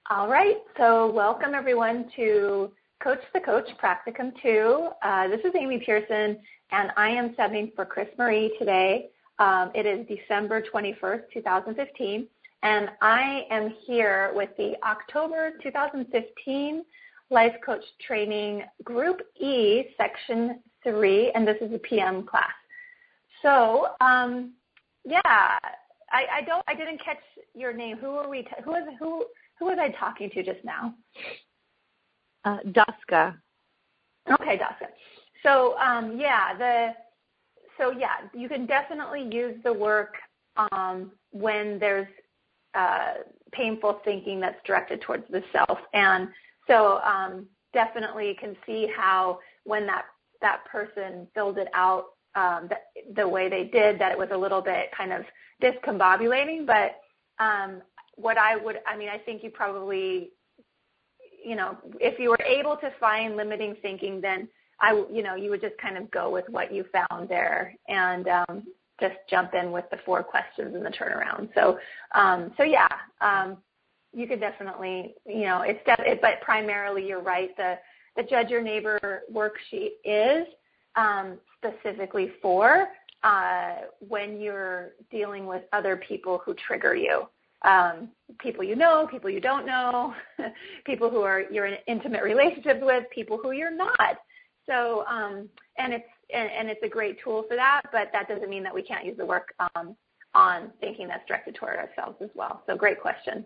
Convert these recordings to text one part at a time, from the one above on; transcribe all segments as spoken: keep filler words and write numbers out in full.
All right, so welcome everyone to Coach the Coach Practicum two. Uh, this is Amy Pearson, and I am subbing for Chris Marie today. Um, it is December twenty-first, two thousand fifteen, and I am here with the October two thousand fifteen Life Coach Training Group E, Section three, and this is a P M class. So, um, yeah, I, I don't, I didn't catch your name. Who are we? T- who is who? Who was I talking to just now? Uh, Duska. Okay, Duska. So um, yeah, the so yeah, you can definitely use the work um, when there's uh, painful thinking that's directed towards the self, and so um, definitely can see how when that that person filled it out um, the, the way they did, that it was a little bit kind of discombobulating, but um, what I would, I mean, I think you probably, you know, if you were able to find limiting thinking, then I, you know, you would just kind of go with what you found there and um, just jump in with the four questions in the turnaround. So, um, so yeah, um, you could definitely, you know, it's, def- it, but primarily you're right. The, the Judge Your Neighbor worksheet is um, specifically for uh, when you're dealing with other people who trigger you. Um, people you know, people you don't know, people who are you're in intimate relationships with, people who you're not. So, um, and it's and, and it's a great tool for that, but that doesn't mean that we can't use the work um, on thinking that's directed toward ourselves as well. So, great question.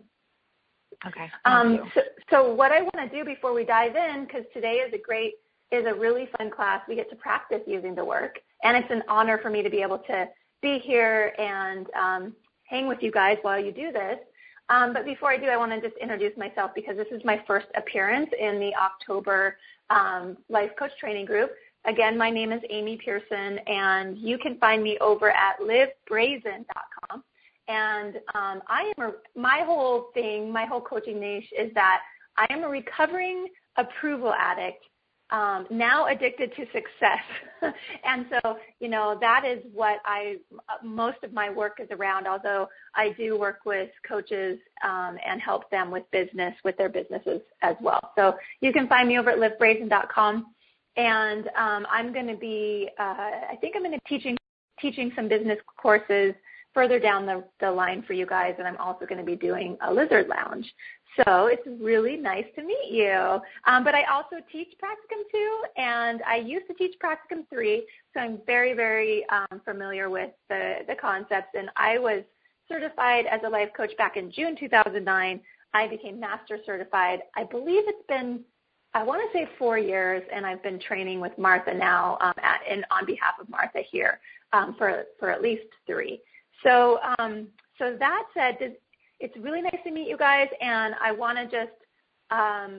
Okay. Um, so, so, what I want to do before we dive in, because today is a great is a really fun class. We get to practice using the work, and it's an honor for me to be able to be here and um, hang with you guys while you do this. Um, but before I do, I want to just introduce myself because this is my first appearance in the October um, Life Coach Training Group. Again, my name is Amy Pearson, and you can find me over at live brazen dot com. And um, I am a, my whole thing, my whole coaching niche is that I am a recovering approval addict, Um, now addicted to success. And so, you know, that is what I, most of my work is around, although I do work with coaches um, and help them with business, with their businesses as well. So you can find me over at live brazen dot com. And um, I'm going to be, uh, I think I'm going to be teaching, teaching some business courses further down the, the line for you guys. And I'm also going to be doing a Lizard Lounge. So it's really nice to meet you. Um, but I also teach Practicum two, and I used to teach Practicum three, so I'm very, very um, familiar with the, the concepts. And I was certified as a life coach back in June two thousand nine. I became master certified. I believe it's been, I want to say four years, and I've been training with Martha now um, at, and on behalf of Martha here um, for, for at least three. So, um, so that said, does, it's really nice to meet you guys, and I want to just um,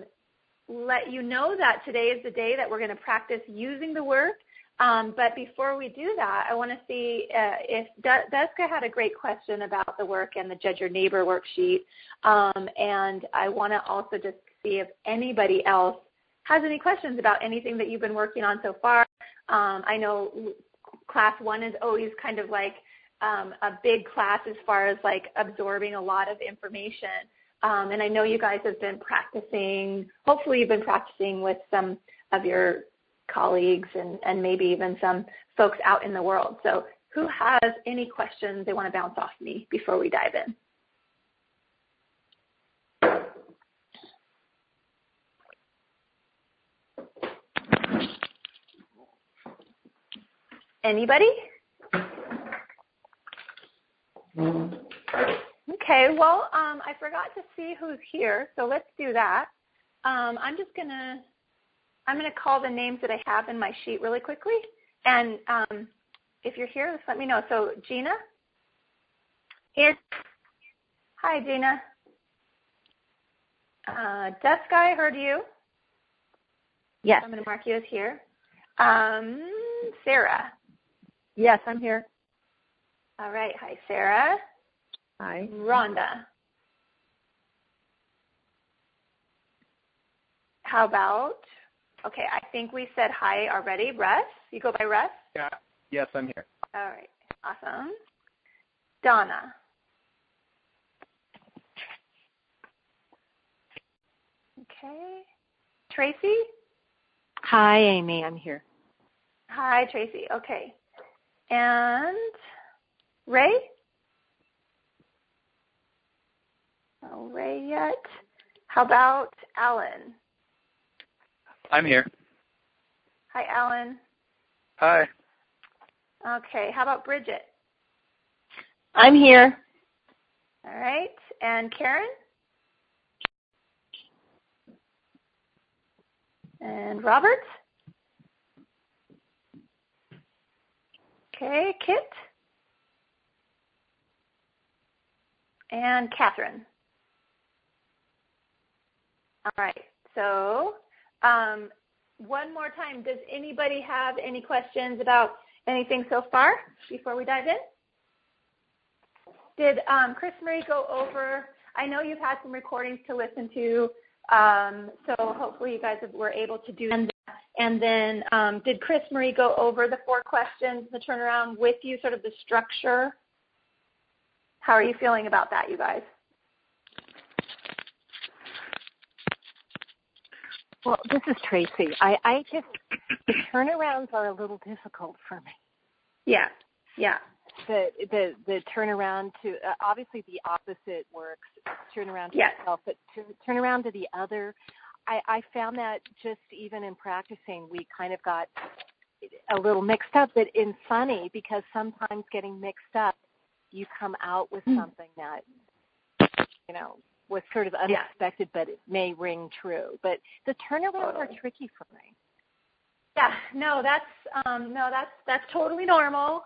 let you know that today is the day that we're going to practice using the work. Um, but before we do that, I want to see uh, if De- Deska had a great question about the work and the Judge Your Neighbor worksheet, um, and I want to also just see if anybody else has any questions about anything that you've been working on so far. Um, I know class one is always kind of like Um, a big class as far as like absorbing a lot of information. Um, and I know you guys have been practicing, hopefully you've been practicing with some of your colleagues and, and maybe even some folks out in the world. So who has any questions they want to bounce off me before we dive in? Anybody? Okay, well, um, I forgot to see who's here, so let's do that. Um, I'm just going to, I'm going to call the names that I have in my sheet really quickly, and um, if you're here, just let me know. So, Gina? Here. Hi, Gina. Uh, Deska, I heard you. Yes. I'm going to mark you as here. Um, Sarah? Yes, I'm here. All right. Hi, Sarah. Hi. Rhonda. How about, okay, I think we said hi already. Russ? You go by Russ? Yeah. Yes, I'm here. All right. Awesome. Donna. Okay. Tracy? Hi, Amy. I'm here. Hi, Tracy. Okay. And Ray? No Ray yet. How about Alan? I'm here. Hi, Alan. Hi. Okay. How about Bridget? I'm here. All right. And Karen? And Robert? Okay. Kit? And Catherine. All right. So um, one more time, does anybody have any questions about anything so far before we dive in? Did um, Chris Marie go over, I know you've had some recordings to listen to, um, so hopefully you guys were able to do that. And then um, did Chris Marie go over the four questions, the turnaround with you, sort of the structure? How are you feeling about that, you guys? Well, this is Tracy. I, I just, the turnarounds are a little difficult for me. Yeah, yeah. The the the turnaround to, uh, obviously the opposite works, turn around to yes. yourself, but to, turn around to the other, I, I found that just even in practicing, we kind of got a little mixed up, but in funny, because sometimes getting mixed up, you come out with something that, you know, was sort of unexpected, yeah. but it may ring true. But the turnarounds totally. are tricky for me. Yeah, no, that's um, no, that's that's totally normal.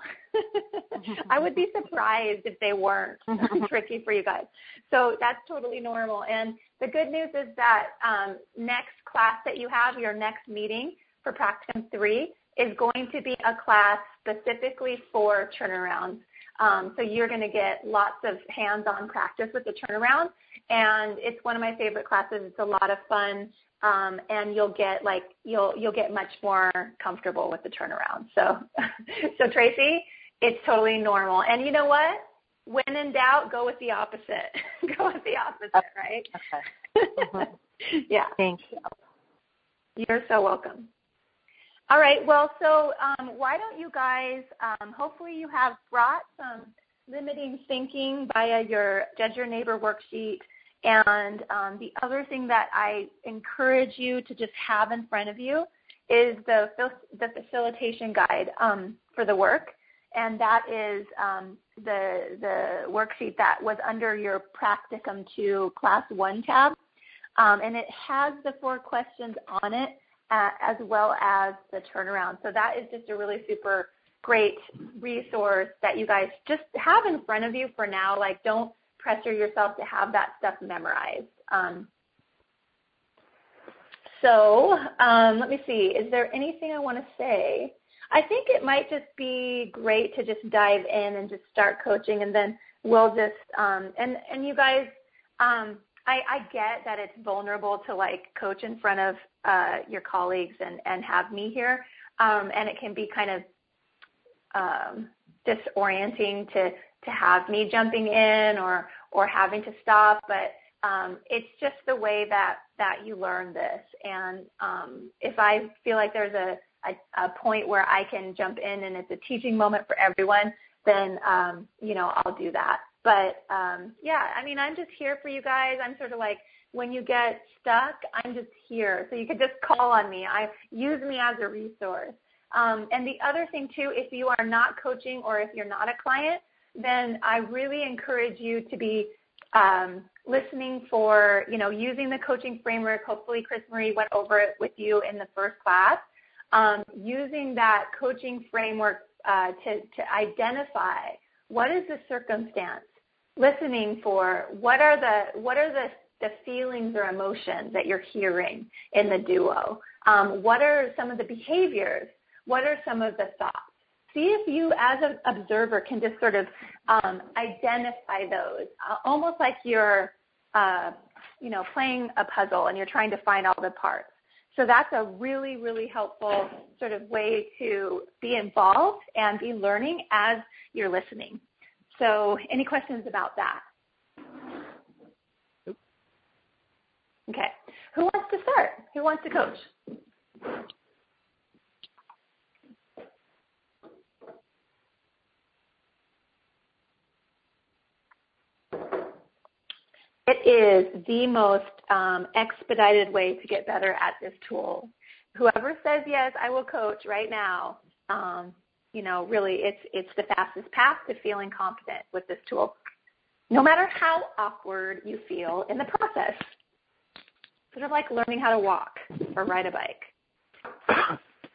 I would be surprised if they weren't tricky for you guys. So that's totally normal. And the good news is that um, next class that you have, your next meeting for Practicum three, is going to be a class specifically for turnarounds. Um, so you're going to get lots of hands-on practice with the turnaround, and it's one of my favorite classes. It's a lot of fun, um, and you'll get like you'll you'll get much more comfortable with the turnaround. So, so Tracy, it's totally normal. And you know what? When in doubt, go with the opposite. Go with the opposite, right? Okay. Mm-hmm. Yeah. Thank you. You're so welcome. All right, well, so um, why don't you guys, um, hopefully you have brought some limiting thinking via your Judge Your Neighbor worksheet. And um, the other thing that I encourage you to just have in front of you is the, the facilitation guide um, for the work. And that is um, the, the worksheet that was under your Practicum two Class one tab. Um, and it has the four questions on it, Uh, as well as the turnaround. So that is just a really super great resource that you guys just have in front of you for now. Like, don't pressure yourself to have that stuff memorized. Um, so um, let me see. Is there anything I want to say? I think it might just be great to just dive in and just start coaching, and then we'll just um, and and you guys. Um, I, I get that it's vulnerable to like coach in front of uh, your colleagues and, and have me here, um, and it can be kind of um, disorienting to to have me jumping in or or having to stop. But um, it's just the way that that you learn this. And um, if I feel like there's a, a a point where I can jump in and it's a teaching moment for everyone, then um, you know I'll do that. But, um, yeah, I mean, I'm just here for you guys. I'm sort of like, when you get stuck, I'm just here. So you could just call on me. I use me as a resource. Um, and the other thing, too, if you are not coaching or if you're not a client, then I really encourage you to be um, listening for, you know, using the coaching framework. Hopefully Chris Marie went over it with you in the first class. Um, using that coaching framework uh, to, to identify what is the circumstance, listening for what are the what are the, the feelings or emotions that you're hearing in the duo. Um, what are some of the behaviors? What are some of the thoughts? See if you, as an observer, can just sort of um, identify those, uh, almost like you're, uh, you know, playing a puzzle and you're trying to find all the parts. So that's a really, really helpful sort of way to be involved and be learning as you're listening. So any questions about that? Okay. Who wants to start? Who wants to coach? It is the most um, expedited way to get better at this tool. Whoever says yes, I will coach right now, um, you know, really it's it's the fastest path to feeling confident with this tool, no matter how awkward you feel in the process. Sort of like learning how to walk or ride a bike.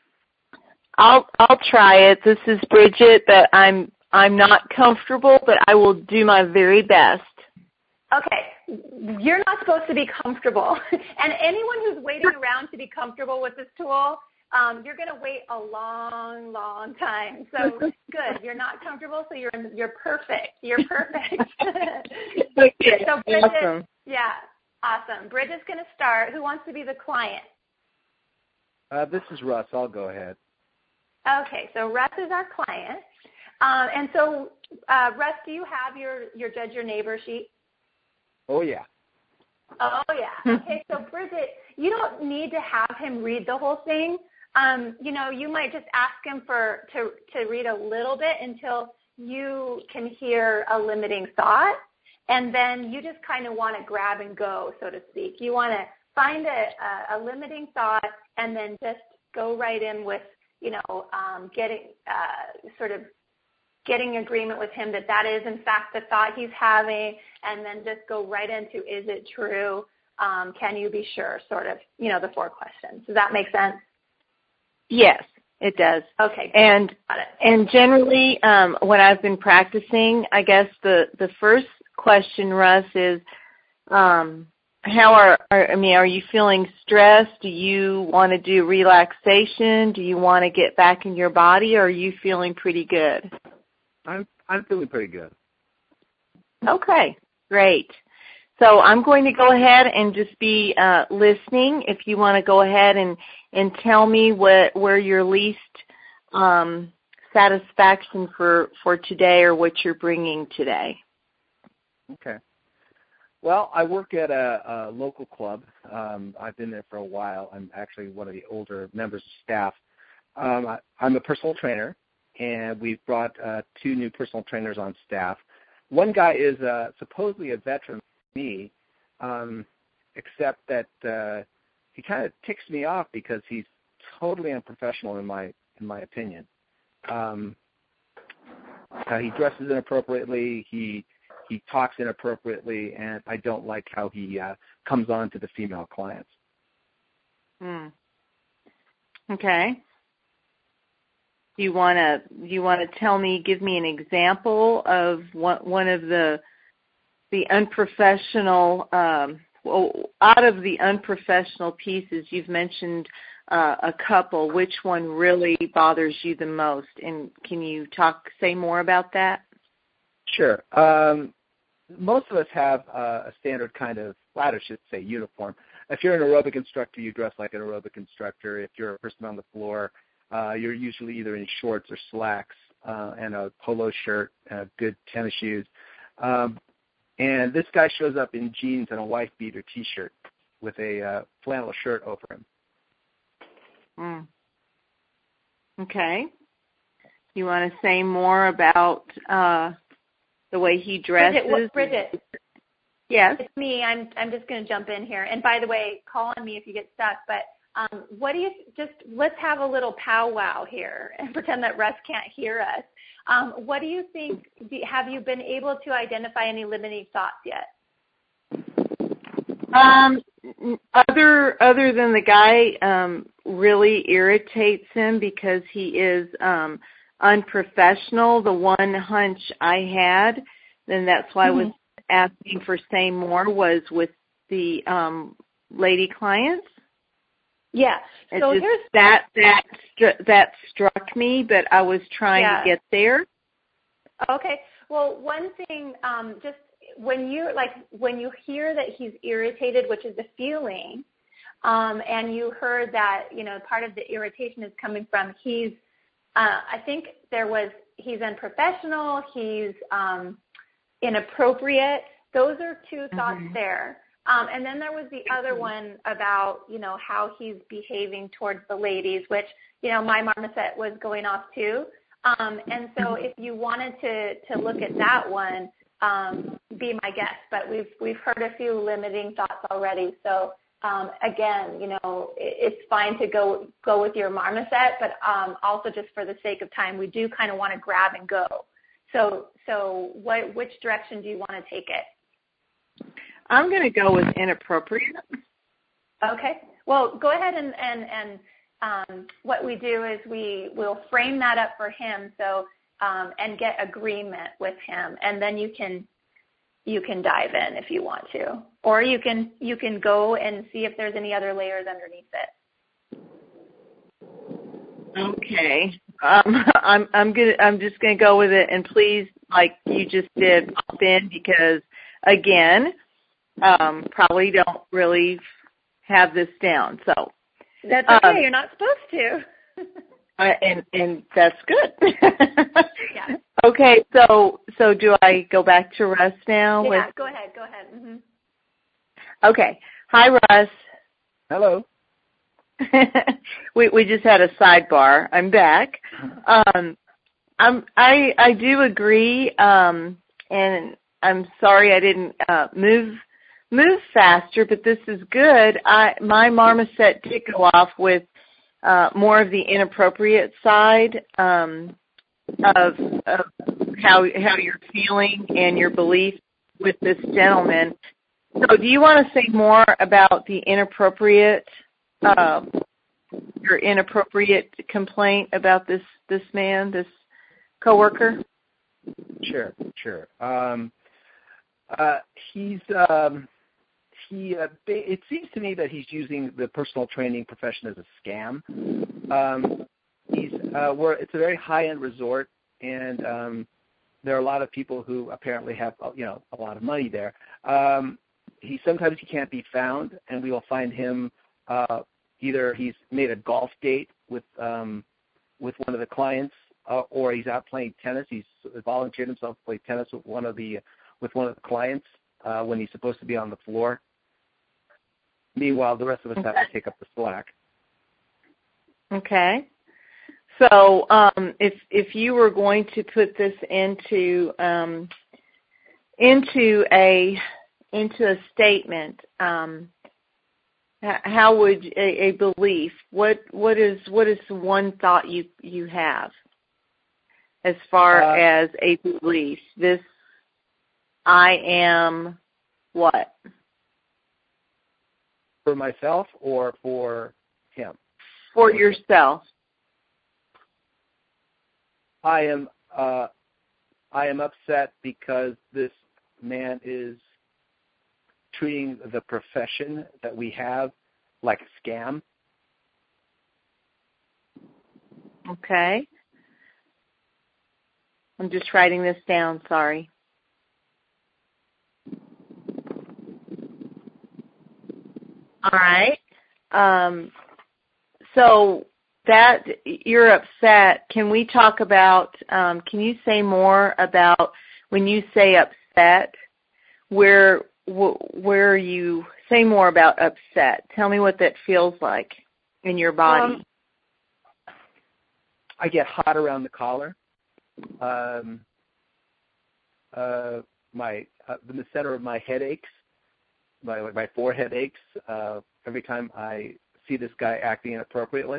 I'll I'll try it. This is Bridget, but I'm I'm not comfortable, but I will do my very best. Okay, you're not supposed to be comfortable. And anyone who's waiting around to be comfortable with this tool, um, you're going to wait a long, long time. So good, you're not comfortable, so you're you're perfect. You're perfect. Okay, so Bridget, awesome. Yeah, awesome. Bridget's going to start. Who wants to be the client? Uh, this is Russ. I'll go ahead. Okay, so Russ is our client. Um, and so, uh, Russ, do you have your, your Judge Your Neighbor sheet? Oh, yeah. Oh, yeah. Okay, so Bridget, you don't need to have him read the whole thing. Um, you know, you might just ask him for to, to read a little bit until you can hear a limiting thought, and then you just kind of want to grab and go, so to speak. You want to find a, a, a limiting thought and then just go right in with, you know, um, getting uh, sort of getting agreement with him that that is, in fact, the thought he's having, and then just go right into, is it true? Um, can you be sure? Sort of, you know, the four questions. Does that make sense? Yes, it does. Okay. And got it. and generally, um, when I've been practicing, I guess the, the first question, Russ, is um, how are, are, I mean, are you feeling stressed? Do you want to do relaxation? Do you want to get back in your body, or are you feeling pretty good? I'm I'm feeling pretty good. Okay, great. So I'm going to go ahead and just be uh, listening. If you want to go ahead and, and tell me what where your least um, satisfaction for, for today or what you're bringing today. Okay. Well, I work at a, a local club. Um, I've been there for a while. I'm actually one of the older members of staff. Um, I, I'm a personal trainer, and we've brought uh, two new personal trainers on staff. One guy is uh, supposedly a veteran for me, um, except that uh, he kind of ticks me off because he's totally unprofessional in my in my opinion. Um, uh, he dresses inappropriately. He he talks inappropriately, and I don't like how he uh, comes on to the female clients. Hmm. Okay. Do you want to you want to tell me, give me an example of one one of the the unprofessional um, well, out of the unprofessional pieces you've mentioned uh, a couple. Which one really bothers you the most? And can you talk say more about that? Sure. Um, most of us have uh, a standard kind of, well, I should say uniform. If you're an aerobic instructor, you dress like an aerobic instructor. If you're a person on the floor, Uh, you're usually either in shorts or slacks uh, and a polo shirt, uh, good tennis shoes. Um, and this guy shows up in jeans and a wife beater T-shirt with a uh, flannel shirt over him. Mm. Okay. You want to say more about uh, the way he dresses? Bridget, Bridget. Yes. It's me. I'm I'm just going to jump in here. And by the way, call on me if you get stuck. But um, what do you just let's have a little powwow here and pretend that Russ can't hear us. Um, what do you think? Do, have you been able to identify any limiting thoughts yet? Um, other other than the guy um, really irritates him because he is um, unprofessional. The one hunch I had, and that's why mm-hmm. I was asking for saying more, was with the um, lady clients. Yeah. So just, here's that that that struck me, but I was trying yeah. to get there. Okay. Well, one thing, um, just when you like when you hear that he's irritated, which is a feeling, um, and you heard that you know part of the irritation is coming from he's. Uh, I think there was he's unprofessional. He's um, inappropriate. Those are two thoughts mm-hmm. there. Um, and then there was the other one about, you know, how he's behaving towards the ladies, which, you know, my marmoset was going off too. Um, and so if you wanted to, to look at that one, um, be my guest. But we've we've heard a few limiting thoughts already. So um, again, you know, it, it's fine to go go with your marmoset, but um, also just for the sake of time, we do kind of want to grab and go. So so what which direction do you want to take it? I'm going to go with inappropriate. Okay. Well, go ahead and, and, and um, what we do is we will frame that up for him so um, and get agreement with him, and then you can you can dive in if you want to, or you can you can go and see if there's any other layers underneath it. Okay. Um, I'm I'm gonna I'm just gonna go with it, and please, like you just did, pop in because again. Um, probably don't really have this down. So that's okay. Um, You're not supposed to. uh, and and that's good. Yeah. Okay. So so do I go back to Russ now? Yeah. With... Go ahead. Go ahead. Mm-hmm. Okay. Hi, Russ. Hello. we we just had a sidebar. I'm back. Um, I'm I I do agree. Um, and I'm sorry I didn't uh, move. move faster, but this is good. I, my marmoset did go off with uh, more of the inappropriate side um, of, of how how you're feeling and your belief with this gentleman. So, do you want to say more about the inappropriate, uh, your inappropriate complaint about this this man, this coworker? Sure, sure. Um, uh, he's. Um, He, uh, it seems to me that he's using the personal training profession as a scam. Um, he's, uh, we're, it's a very high-end resort, and um, there are a lot of people who apparently have, you know, a lot of money there. Um, he sometimes he can't be found, and we will find him uh, either he's made a golf date with um, with one of the clients, uh, or he's out playing tennis. He's volunteered himself to play tennis with one of the with one of the clients uh, when he's supposed to be on the floor. Meanwhile, the rest of us Okay. have to take up the slack. Okay. So, um, if if you were going to put this into um, into a into a statement, um, how would a, a belief? What what is what is one thought you you have as far uh, as a belief? This I am what? For myself or for him? For yourself. I am uh, I am upset because this man is treating the profession that we have like a scam. Okay. I'm just writing this down, sorry. All right. Um, so that you're upset. Can we talk about, um, can you say more about when you say upset, where, where you say more about upset? Tell me what that feels like in your body. Um, I get hot around the collar. Um, uh, my uh, the center of my head aches. My my forehead aches uh, every time I see this guy acting inappropriately.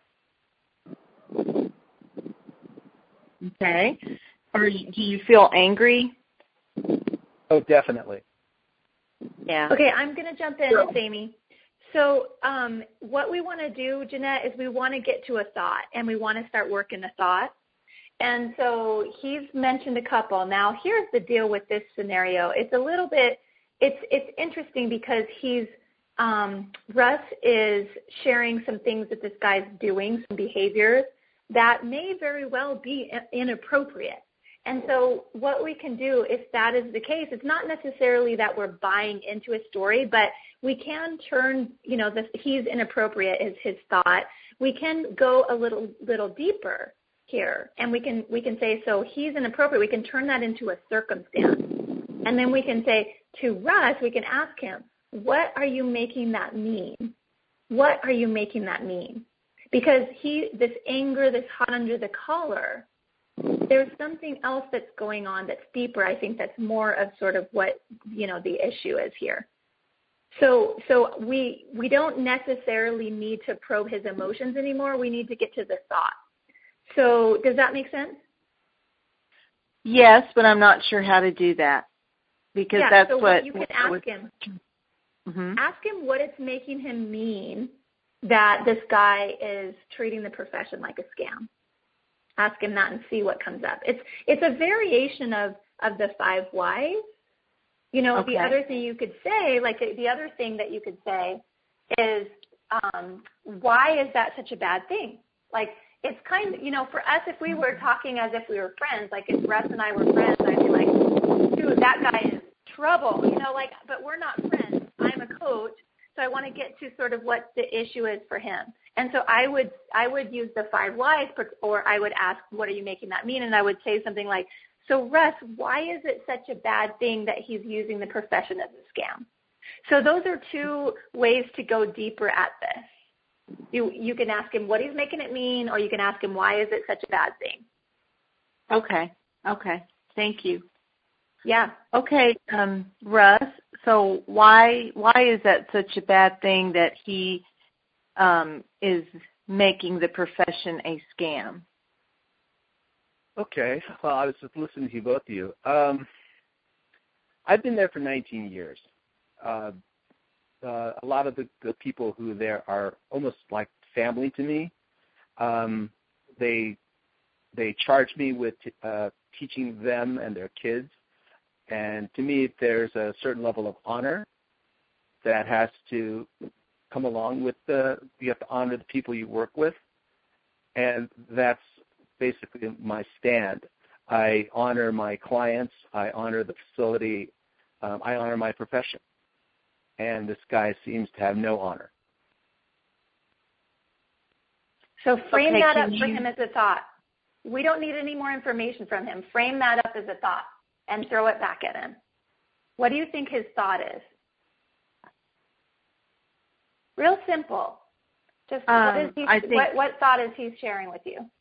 Okay. Or do you feel angry? Oh, definitely. Yeah. Okay, I'm going to jump in, it's Amy. So um, what we want to do, Jeanette, is we want to get to a thought, and we want to start working the thought. And so he's mentioned a couple. Now, here's the deal with this scenario. It's a little bit, it's it's interesting because he's, um, Russ is sharing some things that this guy's doing, some behaviors that may very well be inappropriate. And so what we can do, if that is the case, it's not necessarily that we're buying into a story, but we can turn, you know, the, he's inappropriate is his thought. We can go a little little deeper here, and we can we can say, so he's inappropriate. We can turn that into a circumstance. And then we can say to Russ, we can ask him, what are you making that mean? What are you making that mean? Because he, this anger, this hot under the collar, there's something else that's going on that's deeper. I think that's more of sort of what, you know, the issue is here. So so we we don't necessarily need to probe his emotions anymore. We need to get to the thought. So does that make sense? Yes, but I'm not sure how to do that because yeah, that's so what you can ask was, him. Mm-hmm. Ask him what it's making him mean that this guy is treating the profession like a scam. Ask him that and see what comes up. It's it's a variation of, of the five whys. You know, okay. The other thing you could say, like the, the other thing that you could say is, um, why is that such a bad thing? Like, it's kind of, you know, for us, if we were talking as if we were friends, like if Russ and I were friends, I'd be like, dude, that guy is trouble, you know, like, but we're not friends. I'm a coach, so I want to get to sort of what the issue is for him. And so I would, I would use the five whys, or I would ask, what are you making that mean? And I would say something like, so Russ, why is it such a bad thing that he's using the profession as a scam? So those are two ways to go deeper at this. You you can ask him what he's making it mean, or you can ask him why is it such a bad thing. Okay. Okay. Thank you. Yeah. Okay, um, Russ. So why why is that such a bad thing that he um, is making the profession a scam? Okay. Well, I was just listening to both of you. Um, I've been there for nineteen years. Uh, uh, a lot of the, the people who are there are almost like family to me. Um, they they charge me with uh, teaching them and their kids. And to me, there's a certain level of honor that has to come along with the, you have to honor the people you work with. And that's basically my stand. I honor my clients. I honor the facility. Um, I honor my profession. And this guy seems to have no honor. So frame okay, that up you... for him as a thought. We don't need any more information from him. Frame that up as a thought and throw it back at him. What do you think his thought is? Real simple. Just um, what, is he, I think what, what thought is he sharing with you?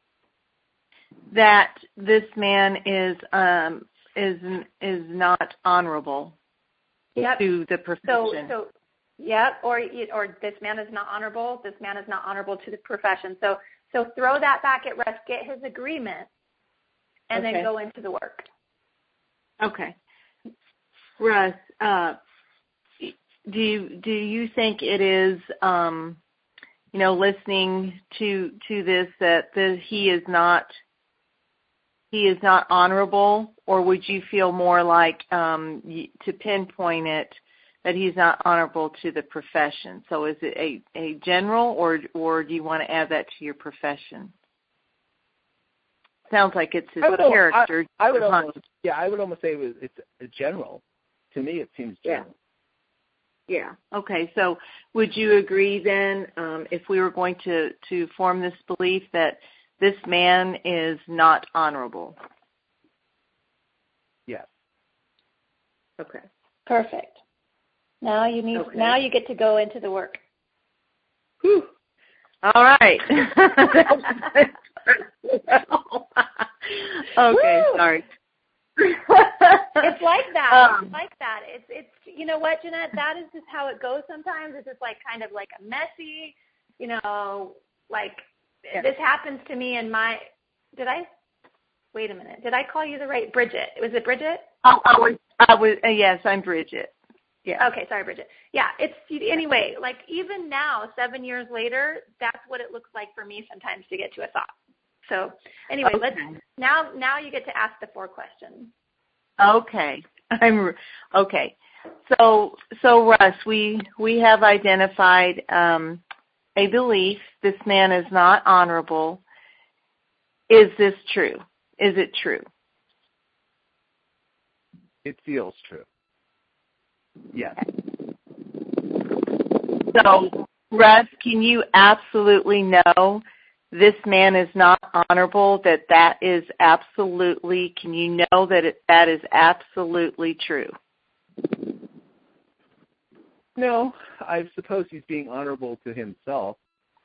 That this man is um, is is not honorable yep. to the profession. So, so yep, or or this man is not honorable. This man is not honorable to the profession. So, so throw that back at Russ. Get his agreement, and okay. then go into the work. Okay, Russ. Uh, do you, do you think it is, um, you know, listening to to this that the, he is not he is not honorable, or would you feel more like um, to pinpoint it that he's not honorable to the profession? So is it a, a general, or or do you want to add that to your profession? Sounds like it's his I would, character. I, I would almost, yeah, I would almost say it was, it's a general. To me, it seems general. Yeah. Yeah. Okay. So would you agree then, um, if we were going to, to form this belief that this man is not honorable? Yes. Okay. Perfect. Now you need. Okay. Now you get to go into the work. Whew. All right. Okay, Woo! sorry. It's like that. Um, it's like that. It's it's you know what, Jeanette? That is just how it goes sometimes. It's just like kind of like a messy, you know, like yeah. This happens to me in my. Did I? Wait a minute. Did I call you the right Bridget? Was it Bridget? Oh, I was. I was. Uh, yes, I'm Bridget. Yeah. Okay, sorry, Bridget. Yeah, it's anyway. Like even now, seven years later, that's what it looks like for me sometimes to get to a thought. So anyway, okay. let's now now you get to ask the four questions. Okay, I'm okay. So so Russ, we we have identified um, a belief. This man is not honorable. Is this true? Is it true? It feels true. Yes. So, Russ, can you absolutely know this man is not honorable, that that is absolutely, can you know that it, that is absolutely true? No, I suppose he's being honorable to himself.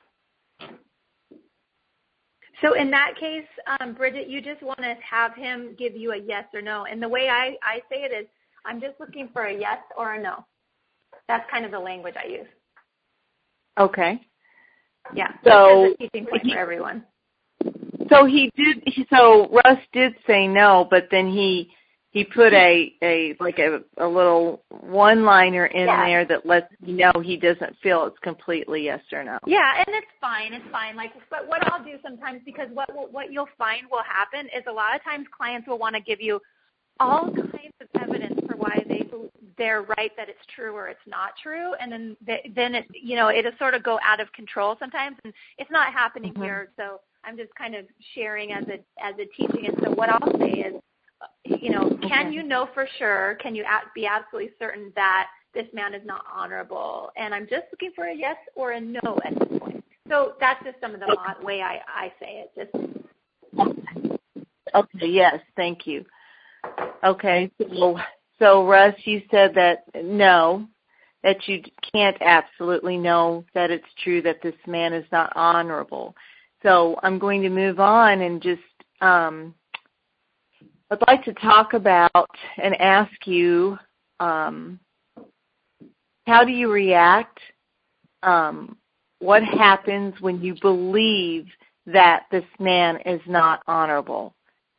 So in that case, um, Bridget, you just want to have him give you a yes or no. And the way I, I say it is, I'm just looking for a yes or a no. That's kind of the language I use. Okay. Yeah. So a teaching point for everyone. So he did. He, so Russ did say no, but then he he put a a like a, a little one-liner in yeah. there that lets you know he doesn't feel it's completely yes or no. Yeah, and it's fine. It's fine. Like, but what I'll do sometimes, because what will, what you'll find will happen is a lot of times clients will want to give you all kinds of evidence for why they they're right that it's true or it's not true, and then they, then it you know it'll sort of go out of control sometimes, and it's not happening mm-hmm. here. So I'm just kind of sharing as a as a teaching, and so what I'll say is, you know, can you know for sure? Can you be absolutely certain that this man is not honorable? And I'm just looking for a yes or a no at this point. So that's just some of the way I, I say it. Just okay. Yes. Thank you. Okay. So, so Russ, you said that no, that you can't absolutely know that it's true that this man is not honorable. So I'm going to move on and just um, I'd like to talk about and ask you, um, how do you react? Um, what happens when you believe that this man is not honorable?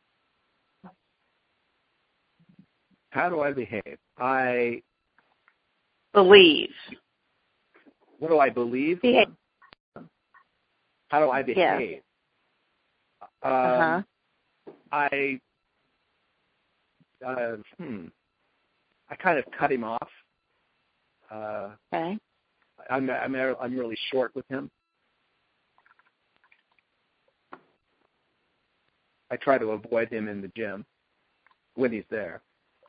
How do I behave? I believe. What do I believe? Behave. How do I behave? Yeah. Um, uh-huh. I uh, hmm. I kind of cut him off. Uh, okay. I'm I'm I'm really short with him. I try to avoid him in the gym when he's there.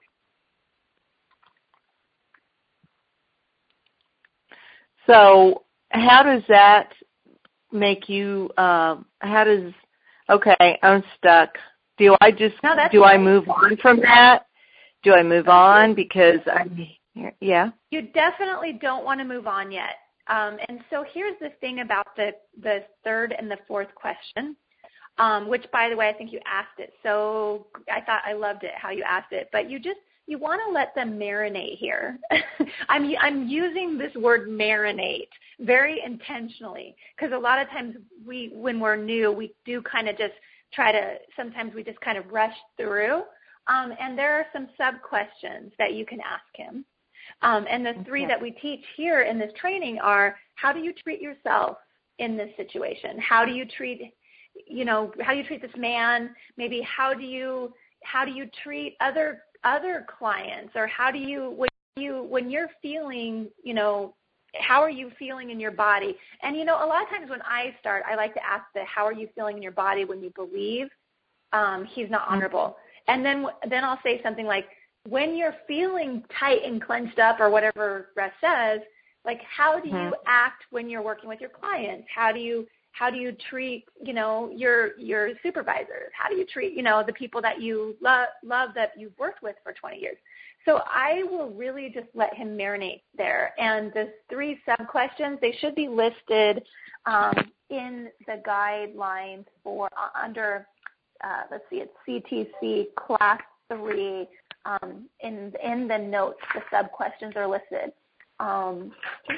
So how does that make you, uh, how does, okay, I'm stuck. Do I just, no, that's do right. I move on from that? Do I move on because I'm, yeah? You definitely don't want to move on yet. Um, and so here's the thing about the, the third and the fourth question, um, which, by the way, I think you asked it. So I thought I loved it how you asked it. But you just, you want to let them marinate here. I'm I'm using this word marinate very intentionally because a lot of times we, when we're new, we do kind of just try to, sometimes we just kind of rush through. Um, and there are some sub-questions that you can ask him. Um, and the three that we teach here in this training are, how do you treat yourself in this situation? How do you treat, you know, how do you treat this man? Maybe how do you, how do you treat other other clients, or how do you, when you, when you're feeling, you know, how are you feeling in your body? And, you know, a lot of times when I start, I like to ask the, how are you feeling in your body when you believe um, he's not honorable? And then, then I'll say something like, when you're feeling tight and clenched up or whatever Russ says, like, how do you act when you're working with your clients? How do you, how do you treat, you know, your your supervisors? How do you treat, you know, the people that you love, love that you've worked with for twenty years? So I will really just let him marinate there. And the three sub-questions, they should be listed um, in the guidelines for uh, under, uh, let's see, it's C T C Class three. Um, in, in the notes, the sub-questions are listed. Um,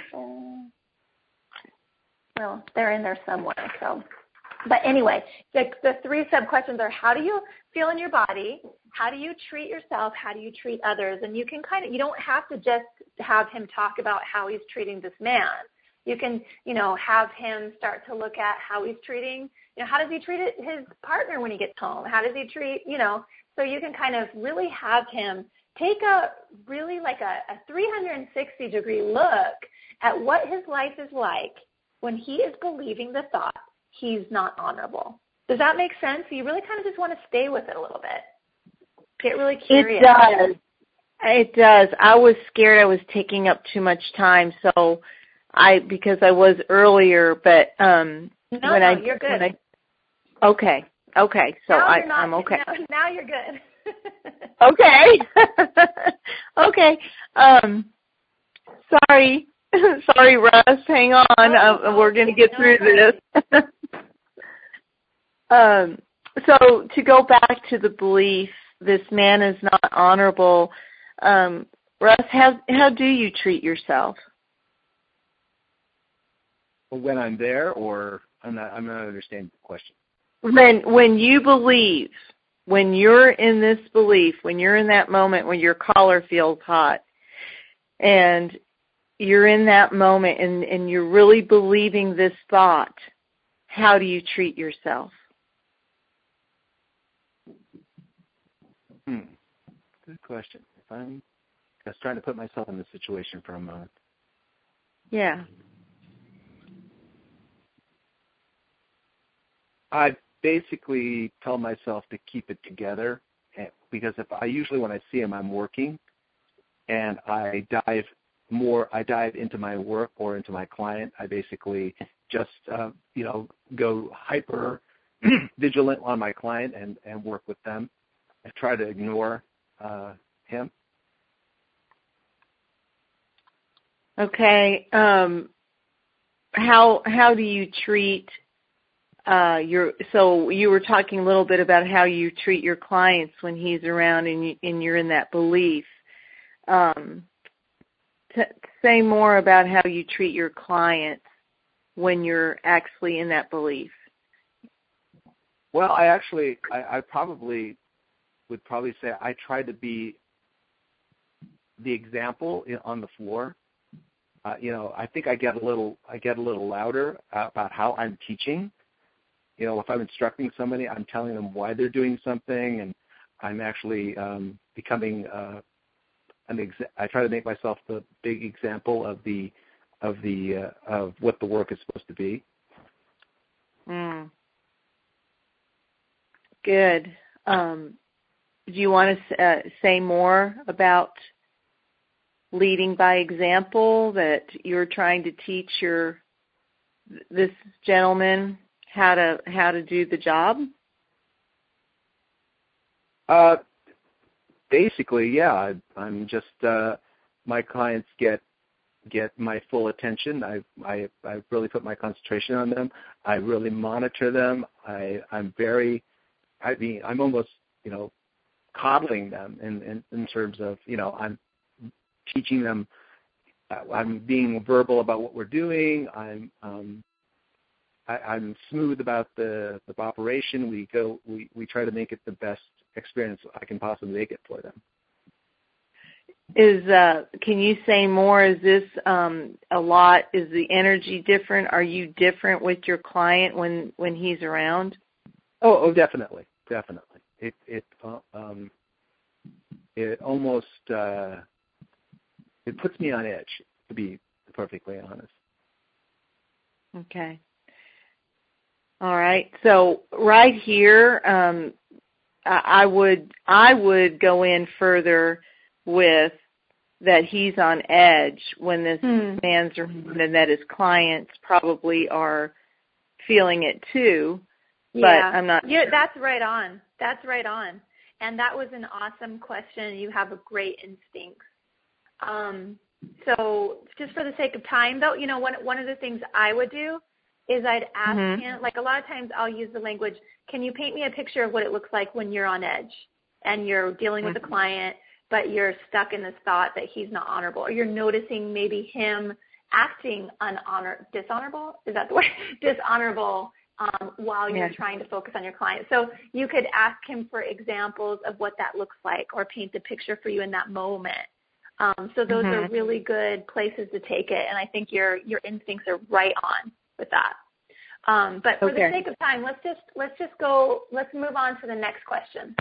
Well, they're in there somewhere. So, but anyway, the, the three sub-questions are, how do you feel in your body? How do you treat yourself? How do you treat others? And you can kind of, you don't have to just have him talk about how he's treating this man. You can, you know, have him start to look at how he's treating, you know, how does he treat it, his partner when he gets home? How does he treat, you know, so you can kind of really have him take a really like a, a three hundred sixty degree look at what his life is like when he is believing the thought he's not honorable. Does that make sense? So you really kind of just want to stay with it a little bit. Get really curious. It does. It does. I was scared I was taking up too much time, so I because I was earlier, but um, no, when no, I you're good. When I, okay, okay, so now I, you're not, I'm okay. Now, now you're good. okay, okay. Um, Sorry. Sorry, Russ. Hang on. Oh, uh, we're going to get no, through no. this. um, so to go back to the belief, this man is not honorable. Um, Russ, how how do you treat yourself? When I'm there, or I'm not, I'm not understanding the question. When when you believe, when you're in this belief, when you're in that moment when your collar feels hot, and you're in that moment and, and you're really believing this thought, how do you treat yourself? Hmm. Good question. If I'm I was trying to put myself in the situation for a moment. Yeah. I basically tell myself to keep it together, because if I usually when I see him, I'm working, and I dive more. I dive into my work or into my client. I basically just uh, you know go hyper vigilant on my client and, and work with them. I try to ignore uh, him. Okay. Um, how how do you treat uh, your? So you were talking a little bit about how you treat your clients when he's around and, you, and you're in that belief. Um, t- say more about how you treat your clients when you're actually in that belief. Well, I actually, I, I probably would probably say I try to be the example in, on the floor. Uh, you know, I think I get a little, I get a little louder about how I'm teaching. You know, if I'm instructing somebody, I'm telling them why they're doing something, and I'm actually um, becoming uh, an. Exa- I try to make myself the big example of the, of the, uh, of what the work is supposed to be. Mm. Good. Um, do you want to uh, say more about leading by example, that you're trying to teach your this gentleman how to how to do the job? Uh, basically, yeah. I, I'm just uh, my clients get get my full attention. I, I I really put my concentration on them. I really monitor them. I I'm very, I mean, I'm almost you know coddling them in in, in terms of you know I'm teaching them. I'm being verbal about what we're doing. I'm um, I, I'm smooth about the, the operation. We go. We, we try to make it the best experience I can possibly make it for them. Is uh, can you say more? Is this um, a lot? Is the energy different? Are you different with your client when, when he's around? Oh, oh, definitely, definitely. It it uh, um, it almost uh, it puts me on edge, to be perfectly honest. Okay. All right. So right here, um, I would I would go in further with that he's on edge when this hmm. man's around, and that his clients probably are feeling it too. Yeah. But I'm not. Yeah, that's right on. That's right on. And that was an awesome question. You have a great instinct. Um, so just for the sake of time, though, you know, one one of the things I would do is I'd ask mm-hmm. him, like a lot of times I'll use the language, can you paint me a picture of what it looks like when you're on edge and you're dealing mm-hmm. with a client, but you're stuck in this thought that he's not honorable, or you're noticing maybe him acting unhonor, dishonorable? Is that the word? Dishonorable um, while you're yeah. trying to focus on your client. So you could ask him for examples of what that looks like, or paint the picture for you in that moment. Um, so those mm-hmm. are really good places to take it, and I think your your instincts are right on with that. Um, but for okay. the sake of time, let's just let's just go. Let's move on to the next question.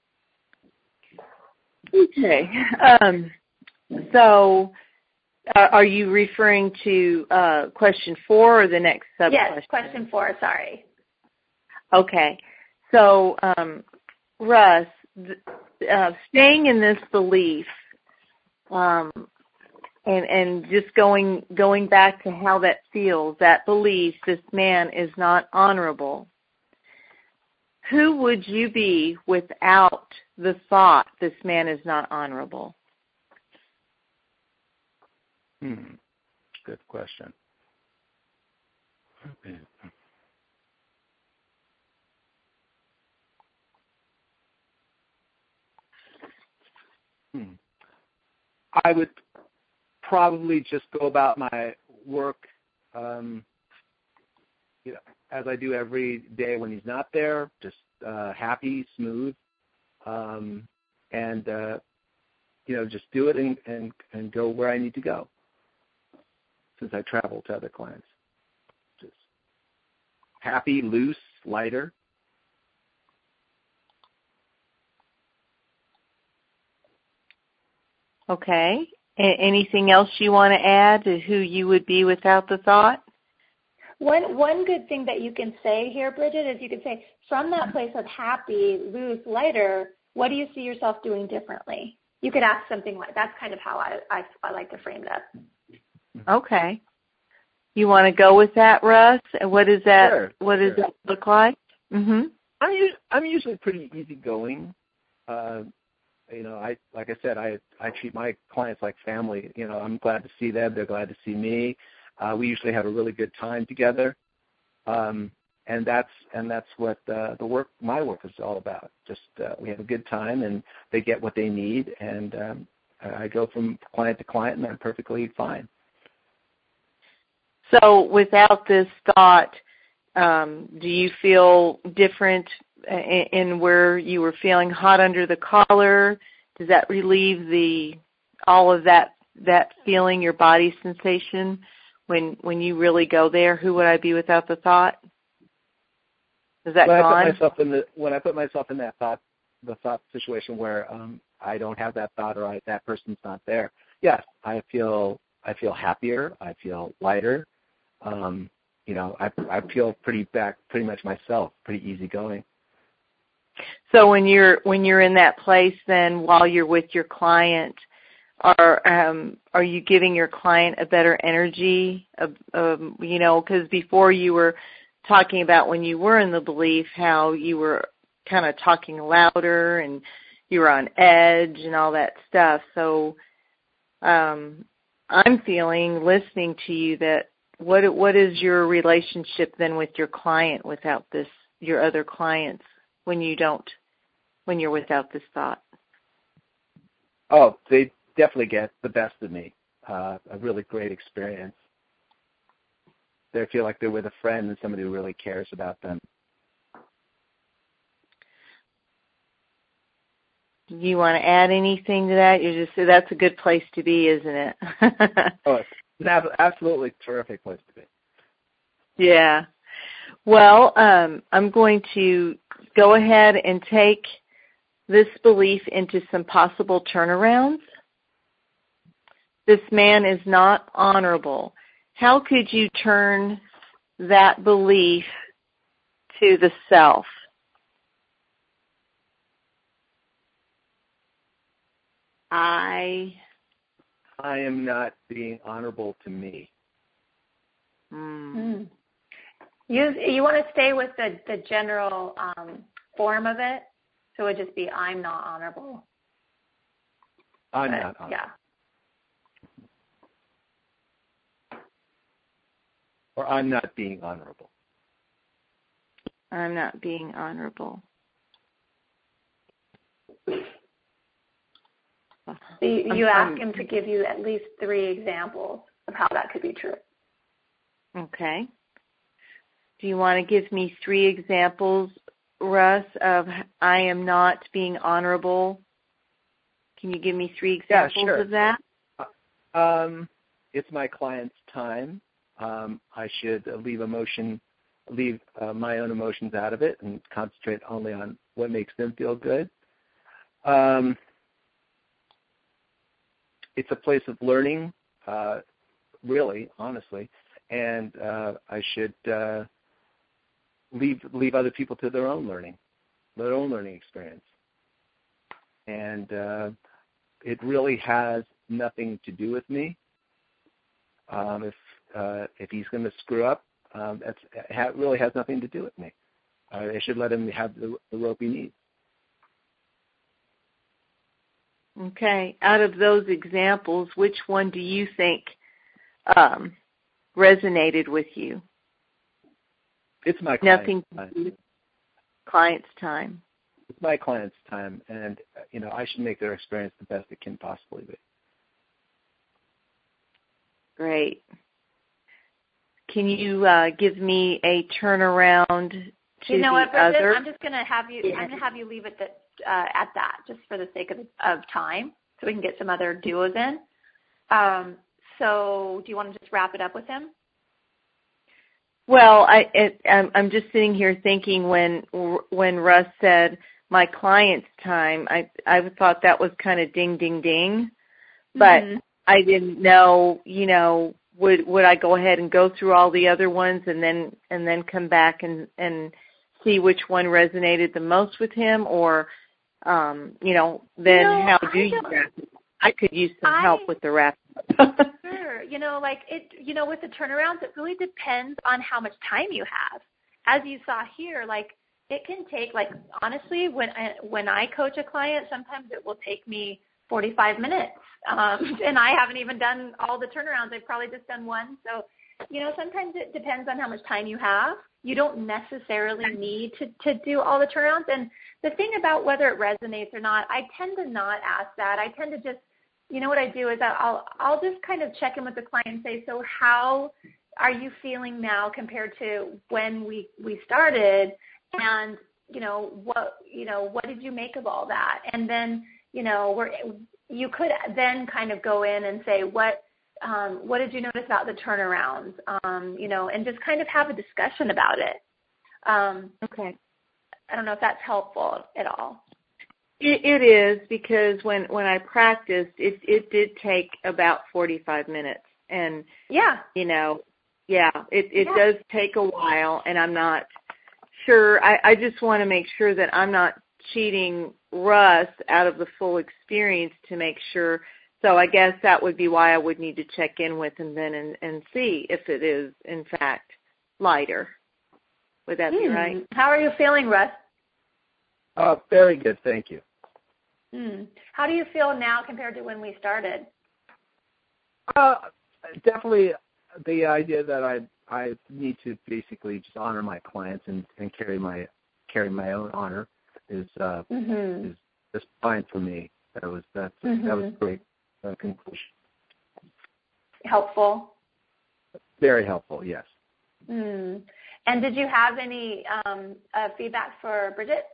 Okay. Um, so, uh, are you referring to uh, question four or the next sub? Yes, question four. Sorry. Okay. So, um, Russ, th- uh, staying in this belief. Um, and, and just going going back to how that feels, that belief, this man is not honorable. Who would you be without the thought this man is not honorable? Hmm. Good question. Hmm. I would probably just go about my work, um, you know, as I do every day when he's not there, just uh, happy, smooth, um, and uh, you know, just do it and, and, and go where I need to go. Since I travel to other clients, just happy, loose, lighter. Okay. A- anything else you want to add to who you would be without the thought? One one good thing that you can say here, Bridget, is you can say, from that place of happy, loose, lighter, what do you see yourself doing differently? You could ask something like, that's kind of how I, I, I like to frame that. Okay. You want to go with that, Russ? And what does that Sure, what does sure. that look like? Mhm. I'm u- I'm usually pretty easygoing. Uh, you know, I like I said, I I treat my clients like family. You know, I'm glad to see them. They're glad to see me. Uh, we usually have a really good time together, um, and that's and that's what uh, the work my work is all about. Just uh, we have a good time, and they get what they need, and um, I go from client to client, and I'm perfectly fine. So without this thought, um, do you feel different in, in where you were feeling hot under the collar? Does that relieve the all of that that feeling, your body sensation, when when you really go there? Who would I be without the thought? Is that when gone? I put myself in the when I put myself in that thought the thought situation where um, I don't have that thought or I, that person's not there, yes, I feel I feel happier. I feel lighter. Um, you know, I I feel pretty back, pretty much myself, pretty easygoing. So when you're when you're in that place, then while you're with your client, are um, are you giving your client a better energy? Of, um, you know, because before you were talking about when you were in the belief, how you were kind of talking louder and you were on edge and all that stuff. So um, I'm feeling, listening to you, that what what is your relationship then with your client without this, your other clients, when you don't, when you're without this thought? Oh, they definitely get the best of me. Uh, a really great experience. They feel like they're with a friend and somebody who really cares about them. Do you want to add anything to that? You're just, that's a good place to be, isn't it? Oh, it's an ab- absolutely terrific place to be. Yeah. Well, um, I'm going to go ahead and take this belief into some possible turnarounds. This man is not honorable. How could you turn that belief to the self? I I am not being honorable to me. Mm. Mm. You you want to stay with the, the general um, form of it, so it would just be, I'm not honorable. I'm But, not honorable. yeah. Or I'm not being honorable. I'm not being honorable. So you, you ask him to give you at least three examples of how that could be true. Okay. Do you want to give me three examples, Russ, of I am not being honorable? Can you give me three examples yeah, sure. of that? Um, it's my client's time. Um, I should leave emotion, leave uh, my own emotions out of it and concentrate only on what makes them feel good. Um, it's a place of learning, uh, really, honestly, and uh, I should uh, leave leave other people to their own learning, their own learning experience. And uh, it really has nothing to do with me. Um, if uh, if he's going to screw up, um, that's, it really has nothing to do with me. Uh, I should let him have the, the rope he needs. Okay. Out of those examples, which one do you think um, resonated with you? It's my Nothing client's to do time. with client's time. It's my client's time, and you know I should make their experience the best it can possibly be. Great. Can you uh, give me a turnaround to you know the what, Bridget? other? I'm just going to have you. Yeah. I'm going to have you leave it that, uh, at that, just for the sake of, of time, so we can get some other duos in. Um, so, do you want to just wrap it up with him? Well, I, it, I'm, I'm just sitting here thinking when when Russ said my client's time, I I thought that was kind of ding, ding, ding, but Mm-hmm. I didn't know, you know, would would I go ahead and go through all the other ones and then and then come back and and see which one resonated the most with him, or um, you know, then No, how do I you don't- wrap it? I could use some I- help with the wrap. Sure. You know, like it, you know, with the turnarounds, it really depends on how much time you have. As you saw here, like it can take, like, honestly, when I, when I coach a client, sometimes it will take me forty-five minutes. Um, and I haven't even done all the turnarounds. I've probably just done one. So, you know, sometimes it depends on how much time you have. You don't necessarily need to, to do all the turnarounds. And the thing about whether it resonates or not, I tend to not ask that. I tend to just, you know what I do is I'll I'll just kind of check in with the client and say, so how are you feeling now compared to when we, we started? And, you know, what, you know, what did you make of all that? And then, you know, we're, you could then kind of go in and say, what, um, what did you notice about the turnarounds? Um, you know, and just kind of have a discussion about it. Um, Okay. I don't know if that's helpful at all. It, it is, because when, when I practiced, it, it did take about forty-five minutes. And, Yeah. you know, yeah, it, it Yeah. does take a while, and I'm not sure. I, I just want to make sure that I'm not cheating Russ out of the full experience to make sure. So I guess that would be why I would need to check in with him then and, and see if it is, in fact, lighter. Would that be Hmm. right? How are you feeling, Russ? Uh, very good, thank you. Hmm. How do you feel now compared to when we started? Uh, definitely the idea that I I need to basically just honor my clients and, and carry my carry my own honor is uh, Mm-hmm. is just fine for me. That was that Mm-hmm. that was a great uh, conclusion. Helpful. Very helpful, yes. Mm. And did you have any um, uh, feedback for Bridget?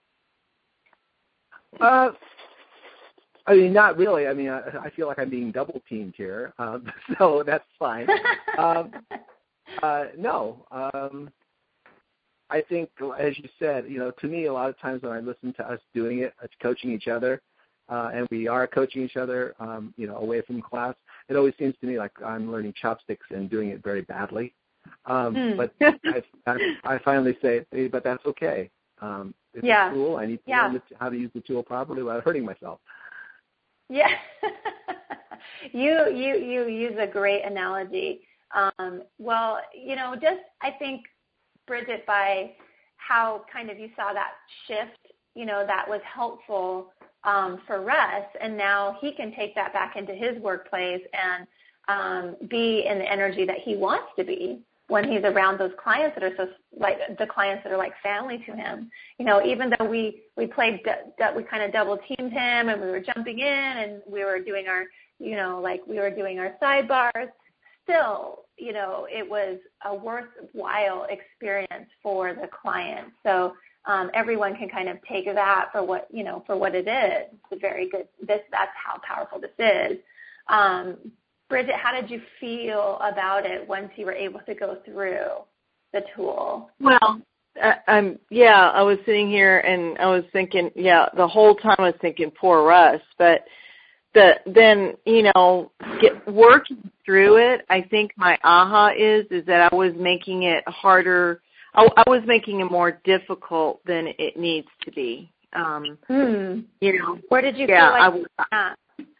Uh, I mean, not really. I mean, I, I feel like I'm being double teamed here, um, so that's fine. um, uh, no, um, I think, as you said, you know, to me, a lot of times when I listen to us doing it, it's coaching each other, uh, and we are coaching each other, um, you know, away from class. It always seems to me like I'm learning chopsticks and doing it very badly. Um, Mm. But I, I, I finally say, hey, but that's okay. Um, it's Yeah. a tool. I need to Yeah. learn how to use the tool properly without hurting myself. Yeah. you you you use a great analogy. Um, well, you know, just I think, Bridget, by how kind of you saw that shift, you know, that was helpful um, for Russ, and now he can take that back into his workplace and um, be in the energy that he wants to be when he's around those clients that are so, like, the clients that are like family to him. You know, even though we, we played, we kind of double teamed him and we were jumping in and we were doing our, you know, like we were doing our sidebars, still, you know, it was a worthwhile experience for the client. So um, everyone can kind of take that for what, you know, for what it is. It's a very good, this, that's how powerful this is. Um, Bridget, how did you feel about it once you were able to go through the tool? Well, uh, um, yeah, I was sitting here and I was thinking, yeah, the whole time I was thinking, poor Russ. But the then, you know, get, working through it, I think my aha is is that I was making it harder. I, I was making it more difficult than it needs to be. Um, Hmm. You know, Where did you yeah, feel like I was. that?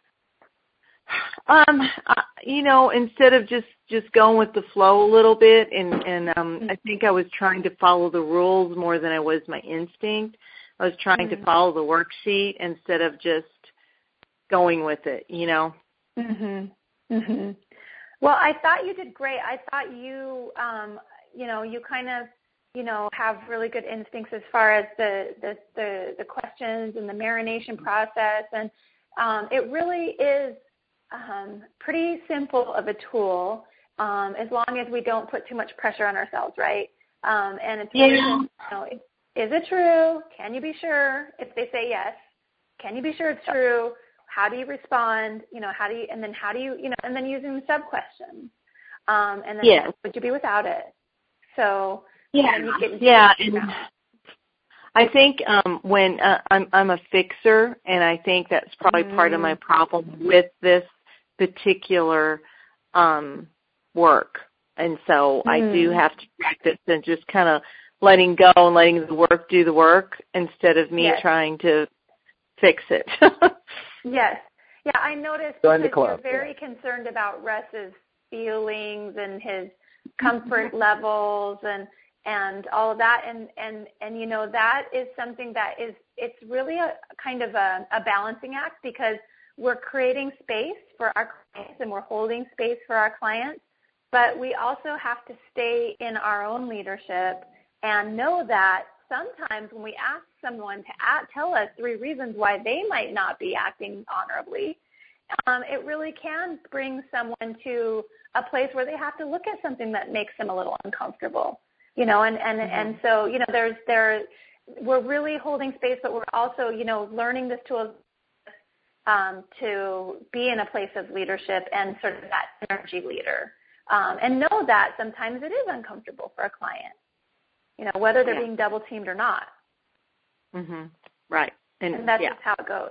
Um, I, you know, instead of just, just going with the flow a little bit, and, and um, I think I was trying to follow the rules more than I was my instinct. I was trying Mm. to follow the worksheet instead of just going with it, you know. Mhm. Mhm. Well, I thought you did great. I thought you, um, you know, you kind of, you know, have really good instincts as far as the the the, the questions and the marination process, and um, it really is um, pretty simple of a tool, um, as long as we don't put too much pressure on ourselves, right? Um, and it's really Yeah. just, you know, is it true? Can you be sure? If they say yes, can you be sure it's true? How do you respond? You know, how do you, and then how do you, you know, and then using the sub questions, um, and then Yes. would you be without it? So Yeah, you get, yeah. And I think um, when uh, I'm I'm a fixer, and I think that's probably mm. part of my problem with this particular um, work. And so mm. I do have to practice and just kind of letting go and letting the work do the work instead of me yes. trying to fix it. Yes. Yeah, I noticed Join because the club. You're very yeah. concerned about Russ's feelings and his comfort levels and and all of that. And, and, and, you know, that is something that is, it's really a kind of a, a balancing act, because we're creating space for our clients and we're holding space for our clients, but we also have to stay in our own leadership and know that sometimes when we ask someone to act, tell us three reasons why they might not be acting honorably, um, it really can bring someone to a place where they have to look at something that makes them a little uncomfortable, you know, and, and, mm-hmm. and so, you know, there's, there, we're really holding space, but we're also, you know, learning this tool um, to be in a place of leadership and sort of that energy leader, um, and know that sometimes it is uncomfortable for a client, you know, whether they're yeah. being double teamed or not. Mhm. Right. And, and that's yeah. just how it goes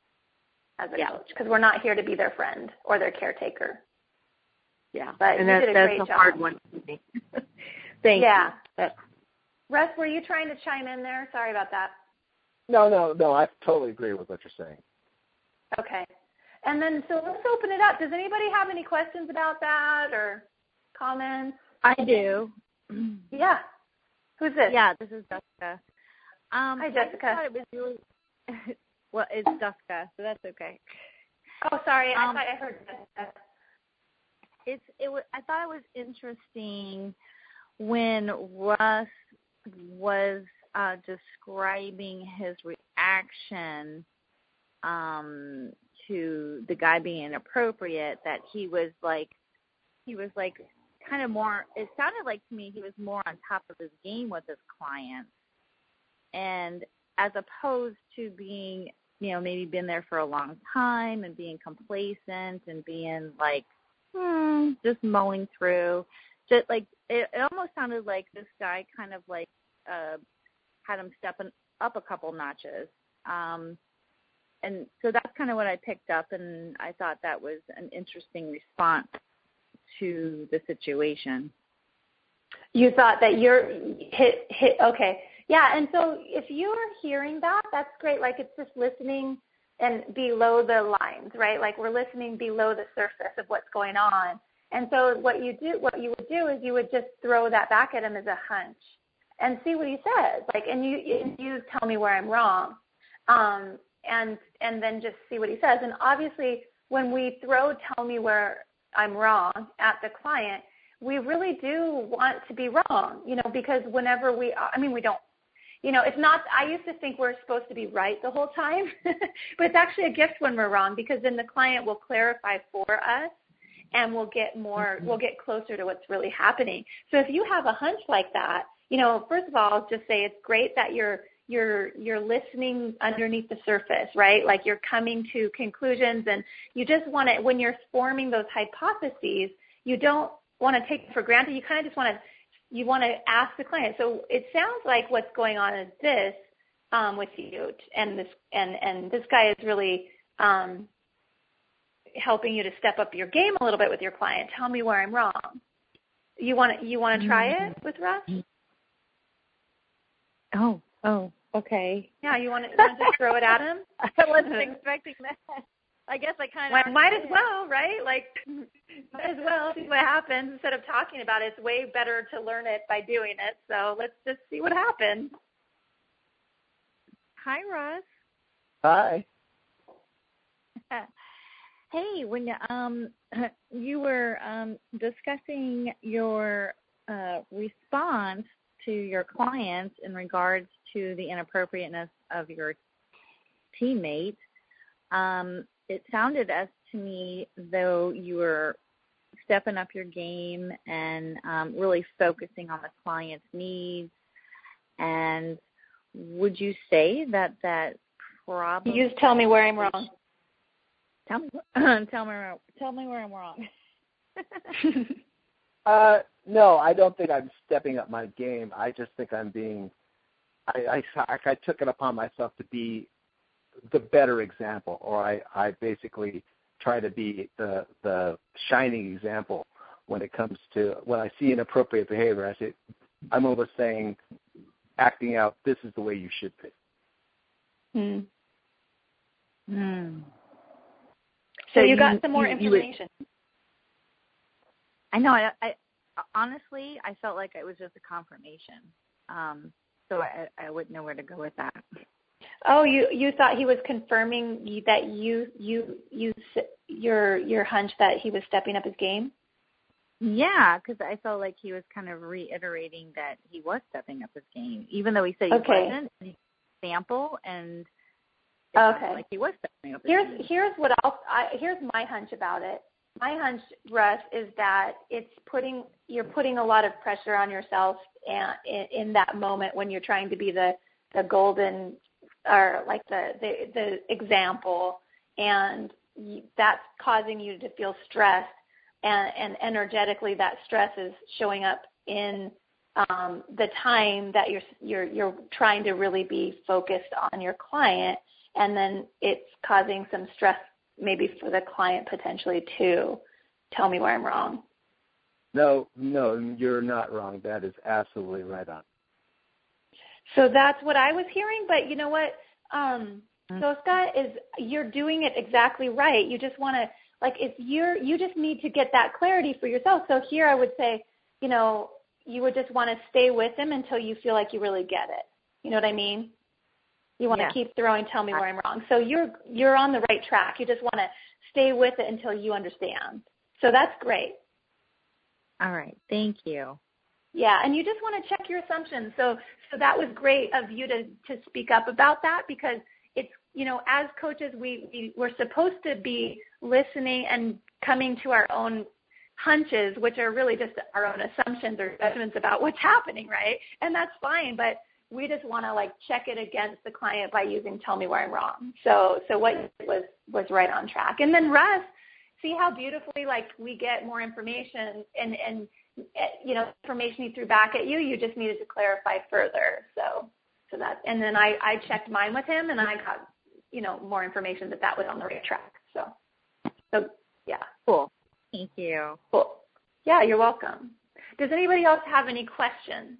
as a yeah. coach, because we're not here to be their friend or their caretaker. Yeah. But and you that, did a that's great a job. hard one for me. Thank yeah. you. Yeah. Russ, were you trying to chime in there? Sorry about that. No, no, no. I totally agree with what you're saying. Okay. And then, so let's open it up. Does anybody have any questions about that or comments? I do. Yeah. Who's this? Yeah, this is Jessica. Um, Hi, Jessica. I thought it was really, well, it's Jessica, so that's okay. Oh, sorry. I um, thought I heard Jessica. It's, it was, I thought it was interesting when Russ was uh, describing his reaction um, to the guy being inappropriate, that he was like, he was like kind of more, it sounded like to me he was more on top of his game with his clients. And as opposed to being, you know, maybe been there for a long time and being complacent and being like, hmm, just mulling through, just like, it, it almost sounded like this guy kind of like uh, had him stepping up a couple notches. Um, and so that's kind of what I picked up, and I thought that was an interesting response to the situation. You thought that you're hit, hit, okay. Yeah, and so if you're hearing that, that's great. Like, it's just listening and below the lines, right? Like, we're listening below the surface of what's going on. And so what you do, what you would do is you would just throw that back at him as a hunch and see what he says. Like, and you, you tell me where I'm wrong, um, and and then just see what he says. And obviously, when we throw "tell me where I'm wrong" at the client, we really do want to be wrong, you know, because whenever we, I mean, we don't. You know, it's not, I used to think we're supposed to be right the whole time, but it's actually a gift when we're wrong, because then the client will clarify for us and we'll get more, we'll get closer to what's really happening. So if you have a hunch like that, you know, first of all, I'll just say it's great that you're, you're, you're listening underneath the surface, right? Like, you're coming to conclusions, and you just want to, when you're forming those hypotheses, you don't want to take it for granted. You kind of just want to, you want to ask the client. So it sounds like what's going on is this um, with you, and this and, and this guy is really um, helping you to step up your game a little bit with your client. Tell me where I'm wrong. You want to you want to try it with Russ? Oh, oh, okay. Yeah, you want to, you want to just throw it at him? I wasn't expecting that. I guess I kind of well, might as well, right? Like, might as well see what happens instead of talking about it. It's way better to learn it by doing it. So let's just see what happens. Hi, Russ. Hi. Hey, when um you were um discussing your uh, response to your clients in regards to the inappropriateness of your teammate, um, it sounded as to me though you were stepping up your game and um, really focusing on the client's needs. And would you say that that probably... You just tell me where I'm wrong. Tell me, tell me, tell me where I'm wrong. uh, no, I don't think I'm stepping up my game. I just think I'm being, I, I, I took it upon myself to be the better example, or I, I basically try to be the the shining example when it comes to, when I see inappropriate behavior, I say, I'm always saying, acting out, this is the way you should be. Hmm. Hmm. So, so you, you got some more you, information. You would, I know. I, I honestly, I felt like it was just a confirmation. Um, so I, I wouldn't know where to go with that. Oh, you you thought he was confirming that you you you your your hunch that he was stepping up his game? Yeah, because I felt like he was kind of reiterating that he was stepping up his game, even though he said he okay. wasn't. Sample and it okay, like he was stepping up his here's game. here's what else. I, here's my hunch about it. My hunch, Russ, is that it's putting you're putting a lot of pressure on yourself, and in, in that moment when you're trying to be the the golden or like the the, the example, and you, that's causing you to feel stressed, and, and energetically that stress is showing up in um, the time that you're you're you're trying to really be focused on your client, and then it's causing some stress maybe for the client potentially too. Tell me where I'm wrong. No, no, you're not wrong. That is absolutely right on. So that's what I was hearing, but you know what? Um, so Scott, is you're doing it exactly right. You just want to, like, if you're, you just need to get that clarity for yourself. So here I would say, you know, you would just want to stay with him until you feel like you really get it. You know what I mean? You want yeah. to keep throwing, tell me where I'm wrong. So you're you're on the right track. You just want to stay with it until you understand. So that's great. All right. Thank you. Yeah, and you just want to check your assumptions. So so that was great of you to, to speak up about that, because it's, you know, as coaches, we, we, we're supposed to be listening and coming to our own hunches, which are really just our own assumptions or judgments about what's happening, right? And that's fine, but we just want to, like, check it against the client by using tell me where I'm wrong. So so what you did was, was right on track. And then Russ, see how beautifully, like, we get more information and, and you know, information he threw back at you, you just needed to clarify further. So so that, and then I, I checked mine with him, and I got, you know, more information that that was on the right track. So, so yeah. Cool. Thank you. Cool. Yeah, you're welcome. Does anybody else have any questions?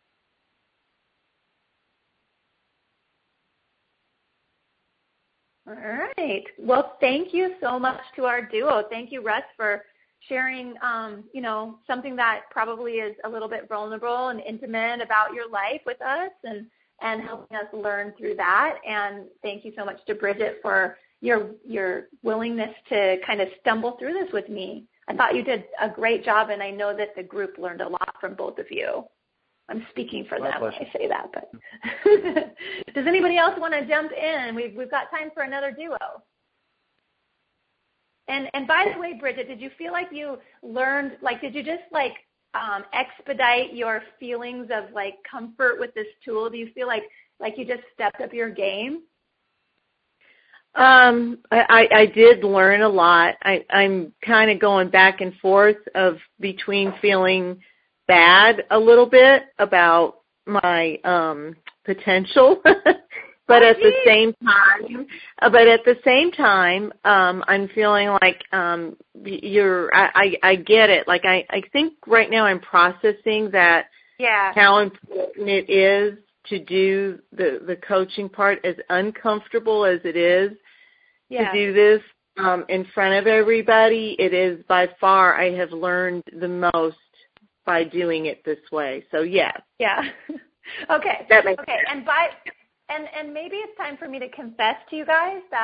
All right. Well, thank you so much to our duo. Thank you, Russ, for sharing, um, you know, something that probably is a little bit vulnerable and intimate about your life with us, and, and helping us learn through that. And thank you so much to Bridget for your your willingness to kind of stumble through this with me. I thought you did a great job, and I know that the group learned a lot from both of you. I'm speaking for them when I say that, but does anybody else want to jump in? We've we've got time for another duo. And and by the way, Bridget, did you feel like you learned, like, did you just like um, expedite your feelings of like comfort with this tool? Do you feel like like you just stepped up your game? Um, I, I did learn a lot. I, I'm kind of going back and forth of between feeling bad a little bit about my um, potential, but oh, at the same time, uh, but at the same time, um, I'm feeling like um, you're. I, I, I get it. Like I, I think right now I'm processing that. Yeah. How important it is to do the the coaching part, as uncomfortable as it is yeah. to do this um, in front of everybody. It is by far I have learned the most by doing it this way. So yes. Yeah. okay. That makes okay. sense. And by and and maybe it's time for me to confess to you guys that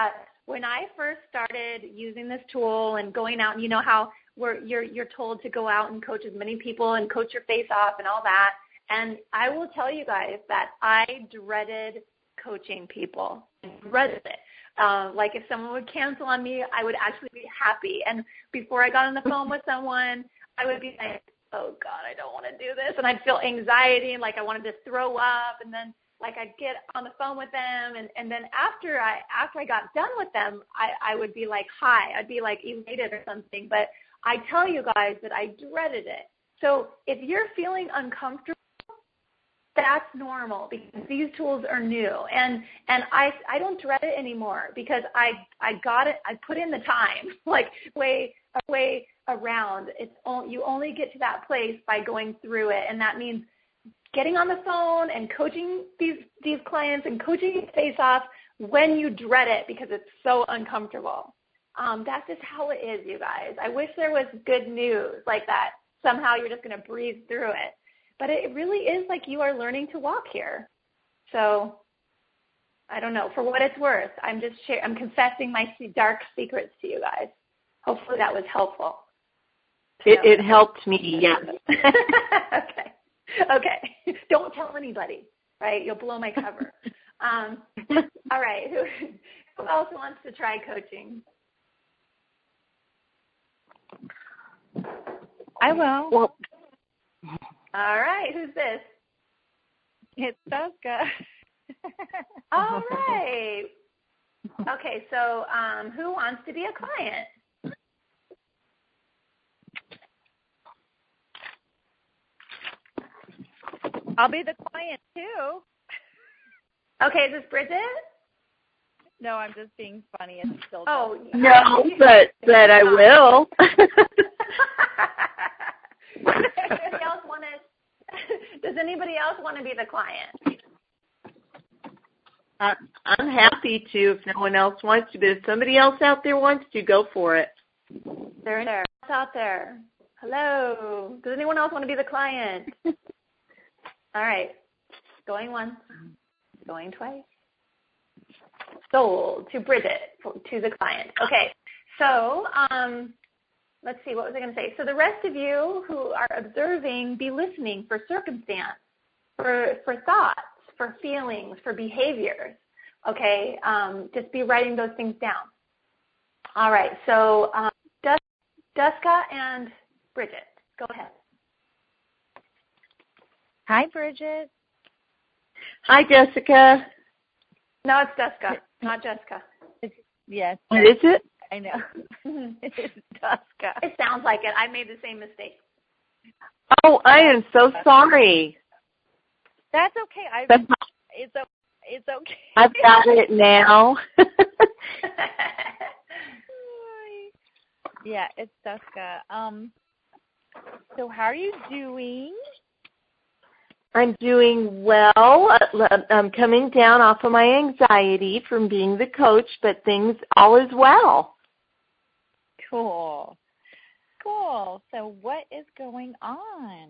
when I first started using this tool and going out, and you know how we're, you're, you're told to go out and coach as many people and coach your face off and all that. And I will tell you guys that I dreaded coaching people. I dreaded it. Uh, like if someone would cancel on me, I would actually be happy. And before I got on the phone with someone, I would be like, oh, God, I don't want to do this. And I'd feel anxiety and like I wanted to throw up. And then like I'd get on the phone with them. And, and then after I after I got done with them, I, I would be like high. I'd be like elated or something. But I tell you guys that I dreaded it. So if you're feeling uncomfortable, that's normal because these tools are new, and and I I don't dread it anymore because I I got it. I put in the time, like way way around. It's only, you only get to that place by going through it, and that means getting on the phone and coaching these these clients and coaching face off when you dread it because it's so uncomfortable. Um, that's just how it is, you guys. I wish there was good news like that. Somehow you're just going to breeze through it. But it really is like you are learning to walk here. So I don't know. For what it's worth, I'm just share, I'm confessing my dark secrets to you guys. Hopefully that was helpful. It, it helped me, yes. Okay. Okay. Don't tell anybody, right? You'll blow my cover. Um, all right. Who, who else wants to try coaching? I will. Well, all right. Who's this? It's Jessica. All right. Okay, so um, who wants to be a client? I'll be the client too. Okay, is this Bridget? No, I'm just being funny. It's still oh no, but but I will. Anybody else want to? Does anybody else want to be the client? I, I'm happy to if no one else wants to, but if somebody else out there wants to, go for it. They're there. What's out there? Hello. Does anyone else want to be the client? All right. Going once. Going twice. Sold to Bridget, to the client. Okay. So, um, let's see. What was I going to say? So the rest of you who are observing, be listening for circumstance, for for thoughts, for feelings, for behaviors. Okay. Um, just be writing those things down. All right. So um, Dus- Duska and Bridget, go ahead. Hi, Bridget. Hi, Jessica. No, it's Duska, not Jessica. It's, yes. What is it? I know. It's Duska. It sounds like it. I made the same mistake. Oh, I am so sorry. That's okay. I That's, it's it's okay. I've got it now. Yeah, it's Duska. Um, so how are you doing? I'm doing well. I'm coming down off of my anxiety from being the coach, but things all is well. Cool. Cool. So what is going on?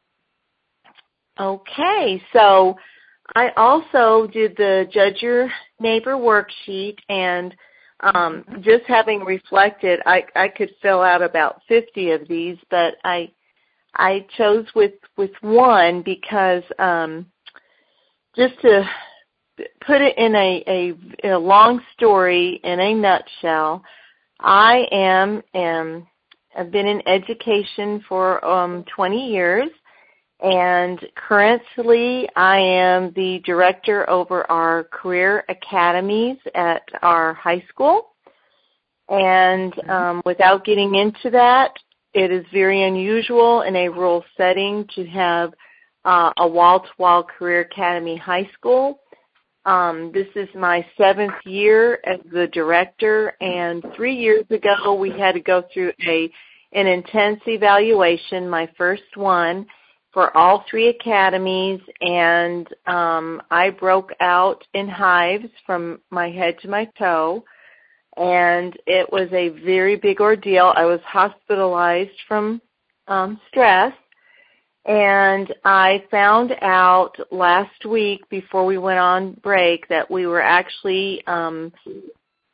Okay, so I also did the Judge Your Neighbor worksheet, and um, just having reflected, I, I could fill out about fifty of these, but I I chose with, with one because um, just to put it in a, a, a long story in a nutshell, I am, am I've been in education for um, twenty years, and currently I am the director over our career academies at our high school. And um, without getting into that, it is very unusual in a rural setting to have uh, a wall-to-wall career academy high school. Um, this is my seventh year as the director, and three years ago we had to go through a an intense evaluation, my first one, for all three academies, and um, I broke out in hives from my head to my toe. And it was a very big ordeal. I was hospitalized from um, stress, and I found out last week before we went on break that we were actually um,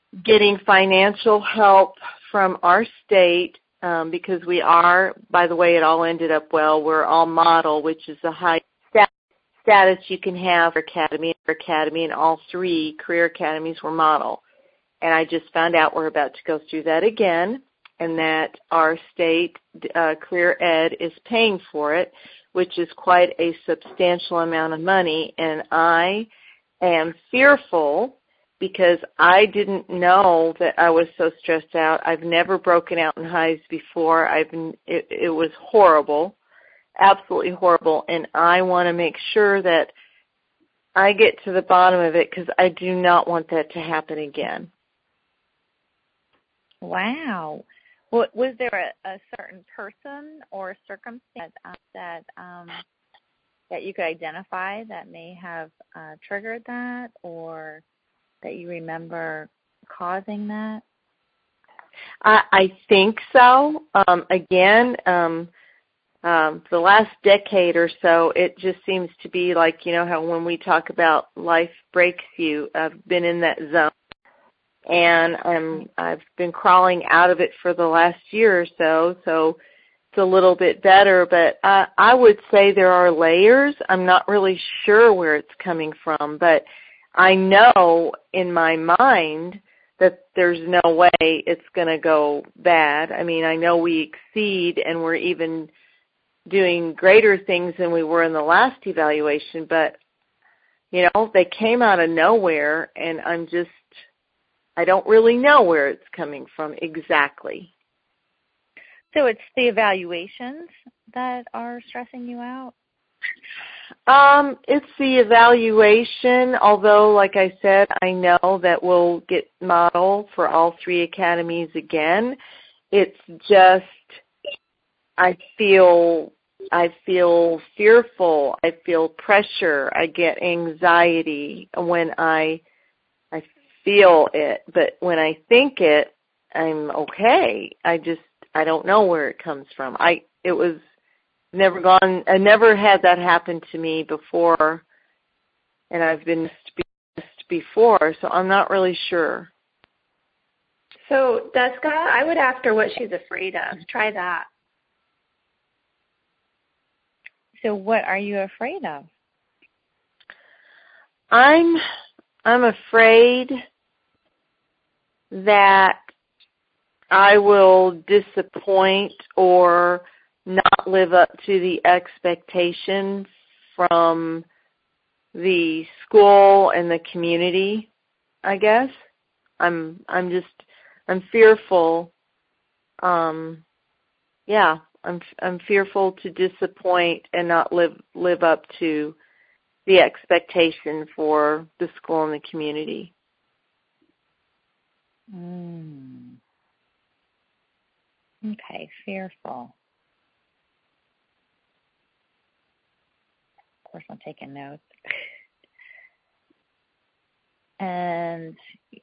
getting financial help from our state um, because we are, by the way, it all ended up well. We're all model, which is the high stat- status you can have for academy, for academy, and all three career academies were model. And I just found out we're about to go through that again, and that our state uh, career ed is paying for it, which is quite a substantial amount of money. And I am fearful because I didn't know that I was so stressed out. I've never broken out in hives before. I've it, it was horrible, absolutely horrible, and I want to make sure that I get to the bottom of it because I do not want that to happen again. Wow. Well, was there a, a certain person or circumstance uh, that um, that you could identify that may have uh, triggered that, or that you remember causing that? I, I think so. Um, again, um, um, the last decade or so, it just seems to be like, you know, how when we talk about life breaks you, I've been in that zone. And I'm, I've been crawling out of it for the last year or so, so it's a little bit better. But I, I would say there are layers. I'm not really sure where it's coming from, but I know in my mind that there's no way it's going to go bad. I mean, I know we exceed and we're even doing greater things than we were in the last evaluation, but, you know, they came out of nowhere, and I'm just, I don't really know where it's coming from exactly. So it's the evaluations that are stressing you out? Um, it's the evaluation, although, like I said, I know that we'll get model for all three academies again. It's just, I feel, I feel fearful. I feel pressure. I get anxiety when I, I feel it. But when I think it, I'm okay. I just, I don't know where it comes from. I, it was never gone, I never had that happen to me before, and I've been missed before, so I'm not really sure. So, Duska, I would ask her what she's afraid of. Try that. So what are you afraid of? I'm, I'm afraid that I will disappoint or not live up to the expectations from the school and the community, I guess. I'm I'm just I'm fearful. Um yeah, I'm I'm fearful to disappoint and not live live up to the expectation for the school and the community. Mm. Okay, fearful. Of course, I'm taking notes. And,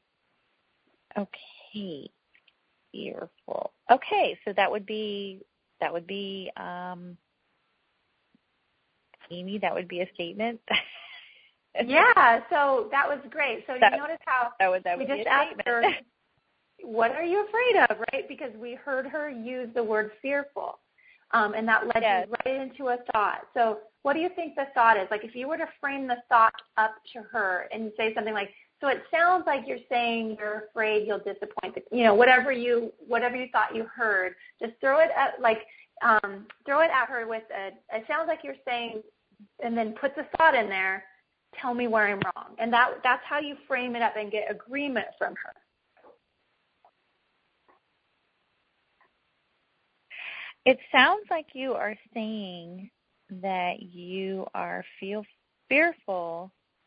okay, fearful. Okay, so that would be, that would be, um, Amy, that would be a statement. Yeah, so that was great. So that, you notice how that would, that we would just be a asked statement. her, what are you afraid of, right? Because we heard her use the word fearful, um, and that led yes. you right into a thought. So what do you think the thought is? Like if you were to frame the thought up to her and say something like, so it sounds like you're saying you're afraid you'll disappoint, the, you know, whatever you whatever you thought you heard, just throw it at, like, um, throw it at her with a, it sounds like you're saying, and then put the thought in there, tell me where I'm wrong. And that that's how you frame it up and get agreement from her. It sounds like you are saying that you are feel fearful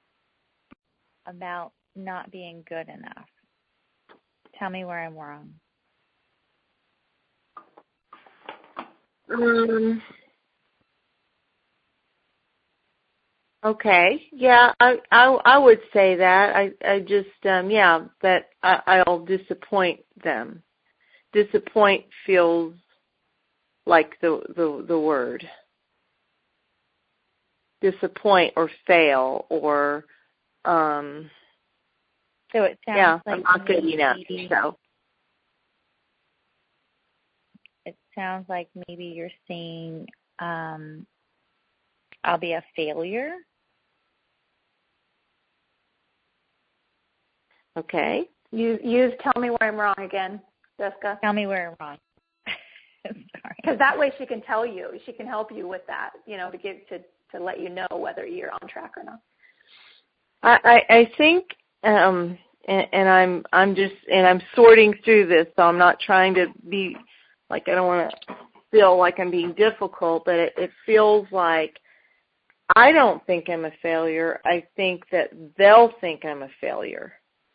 about not being good enough. Tell me where I'm wrong. Um, okay. Yeah, I, I I would say that. I I just um yeah, that I, I'll disappoint them. Disappoint feels like the the the word. Disappoint or fail or um So it sounds yeah, like I'm not good enough. maybe, So it sounds like maybe you're saying um, I'll be a failure. okay. Use, use tell me where I'm wrong again, Jessica. Tell me where I'm wrong. Sorry. Because that way she can tell you. She can help you with that, you know, to give to, to let you know whether you're on track or not. I, I, I think, um, and, and I'm I'm just and I'm sorting through this, so I'm not trying to be like I don't want to feel like I'm being difficult, but it, it feels like I don't think I'm a failure. I think that they'll think I'm a failure.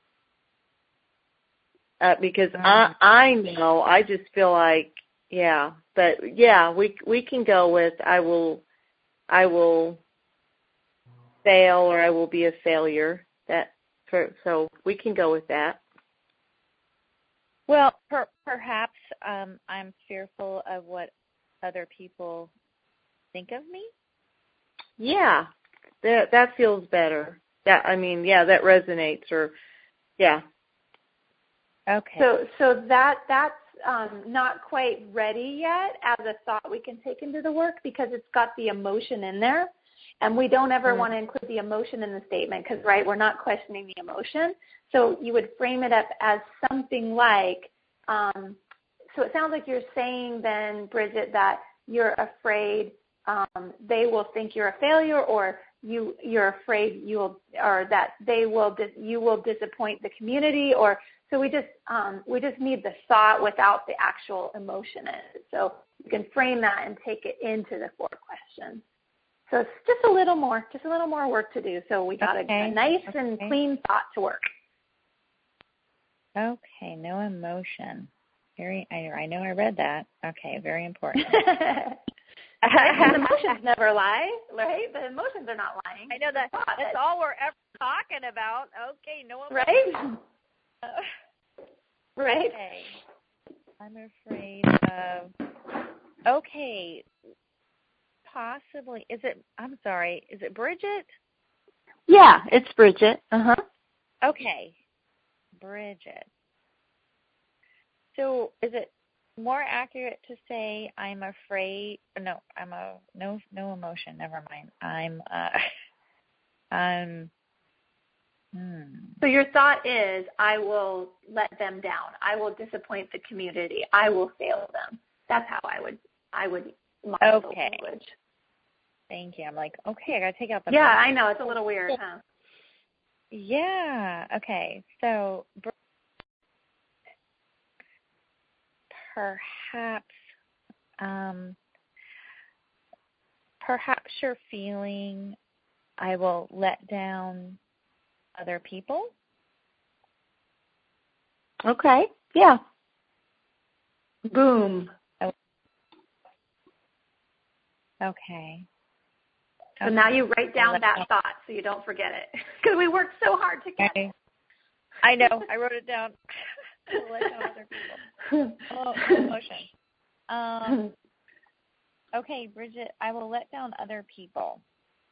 Uh, because I I know, I just feel like, yeah, but yeah, we we can go with I will I will fail or I will be a failure. That for, so we can go with that. Well, per, perhaps um, I'm fearful of what other people think of me. Yeah, that that feels better. That I mean, yeah, that resonates. Or yeah. Okay. So so that that's um, not quite ready yet as a thought we can take into the work because it's got the emotion in there. And we don't ever mm-hmm. want to include the emotion in the statement because, right, we're not questioning the emotion. So you would frame it up as something like, um, so it sounds like you're saying then, Bridget, that you're afraid um, they will think you're a failure, or you you're afraid you will, or that they will dis- you will disappoint the community, or so we just um, we just need the thought without the actual emotion in it. So you can frame that and take it into the four questions. So it's just a little more, just a little more work to do. So we got okay. a, a nice okay. and clean thought to work. Okay, no emotion. Very, I, I know I read that. Okay, very important. The emotions never lie, right? The emotions are not lying. I know that. That's all we're ever talking about. Okay, no emotion. Right? Right. Okay. I'm afraid of. Okay. Possibly. Is it, I'm sorry, is it Bridget? Yeah, it's Bridget. Uh-huh. Okay. Bridget. So is it more accurate to say I'm afraid, no, I'm a, no, no emotion, never mind. I'm, uh, I'm, hmm. So your thought is, I will let them down. I will disappoint the community. I will fail them. That's how I would, I would model okay. the language. Thank you. I'm like, okay, I got to take out the Yeah, I know. It's a little weird, huh? Yeah. Okay. So perhaps, um, perhaps you're feeling I will let down other people. Okay. Yeah. Boom. Oh. Okay. So now you write down that thought so you don't forget it. Because we worked so hard to get it. I know. I wrote it down. Let down other people. Oh, no emotion. Um, okay, Bridget, I will let down other people.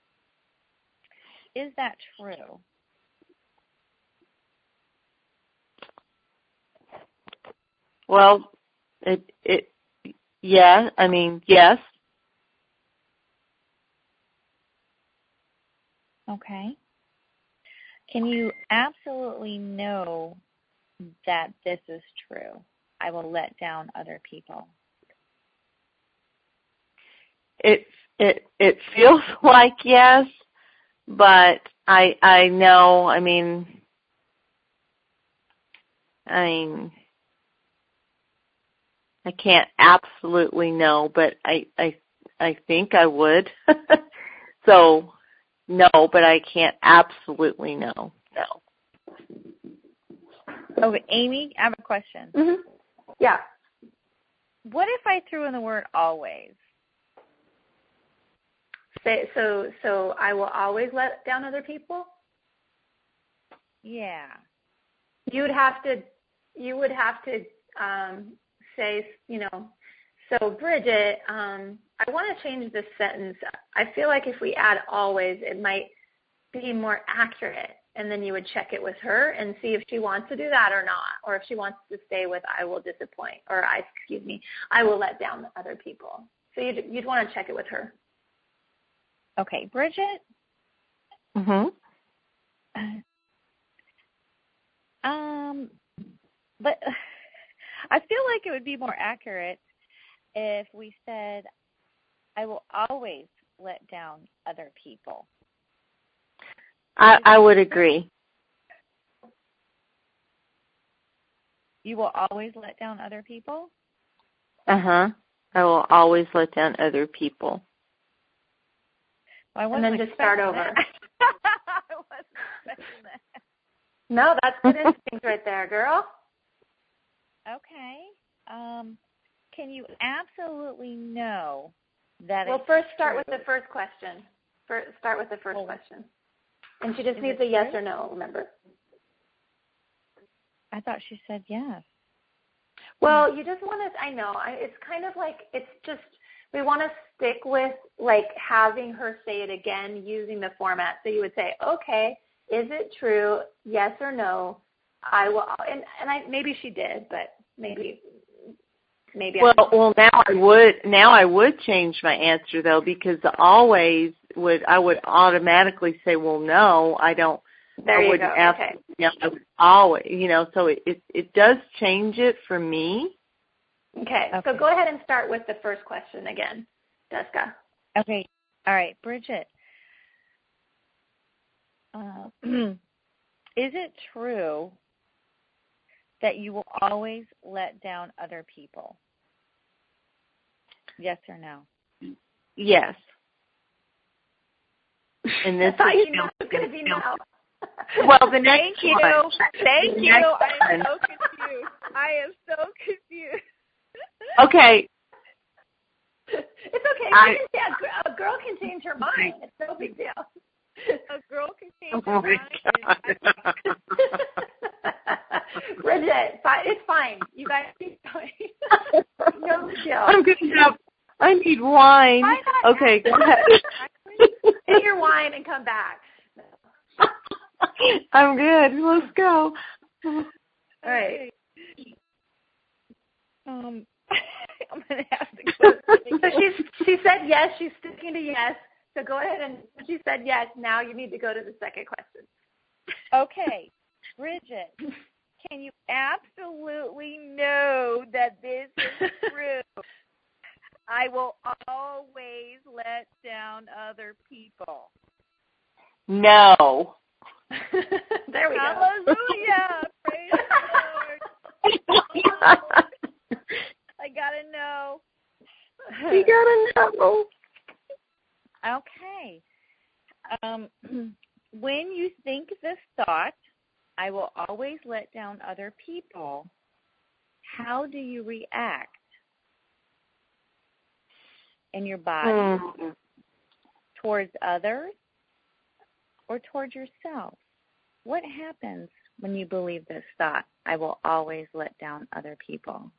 Is that true? Well, it it yeah, I mean, yes. Okay. Can you absolutely know that this is true? I will let down other people. It it it feels like yes, but I I know, I mean I mean I can't absolutely know, but I I I think I would. So no, but I can't absolutely know. No. Okay, Amy, I have a question. Mm-hmm. Yeah. What if I threw in the word always? Say, so, so I will always let down other people? Yeah. You would have to, you would have to um, say, you know, so Bridget, um, I want to change this sentence. I feel like if we add always, it might be more accurate. And then you would check it with her and see if she wants to do that or not, or if she wants to stay with I will disappoint, or I, excuse me, I will let down other people. So you'd, you'd want to check it with her. Okay, Bridget? Mm-hmm. Um, but I feel like it would be more accurate if we said, I will always let down other people. I, I would agree. You will always let down other people? Uh-huh. I will always let down other people. Well, I and then just start over. I wasn't expecting that. No, that's good instinct right there, girl. Okay. Um, can you absolutely know that Well, it's first start true? with the first question. First, start with the first Well, question. And she just is needs it a yes true? or no, remember? I thought she said yes. Well, you just want to, I know, I, it's kind of like, it's just, we want to stick with, like, having her say it again using the format. So you would say, okay, is it true, yes or no? I will, and, and I maybe she did, but maybe, maybe Well, I well, now I would, now I would change my answer, though, because always would, I would automatically say, well, no, I don't. There I you wouldn't go. ask, Okay. you know, I would always, you know, so it, it it does change it for me. Okay. Okay. So go ahead and start with the first question again, Jessica. Okay. All right, Bridget. Uh, is it true that you will always let down other people? Yes or no? Yes. And this I thought is you knew it was going to be no. Well, the next Thank you. one. Thank The you. next I am one. so confused. I am so confused. Okay. It's okay. I- You can- yeah, a girl can change her mind. It's no big deal. A girl can change Oh her my mind. God. Bridget, fi- it's fine. You guys keep going. No big deal. I'm going to have, I need wine. I got Okay, go ahead. Get your wine and come back. I'm good. Let's go. All right. Um, I'm going to ask the question. So she's she said yes. She's sticking to yes. So go ahead and she said yes. Now you need to go to the second question. Okay, Bridget, can you absolutely know that this is true? I will always let down other people. No. There we go. Hallelujah! Praise the Lord. I gotta know. You gotta know. Okay. Um, when you think this thought, I will always let down other people, how do you react in your body Mm. towards others or towards yourself? What happens when you believe this thought, I will always let down other people?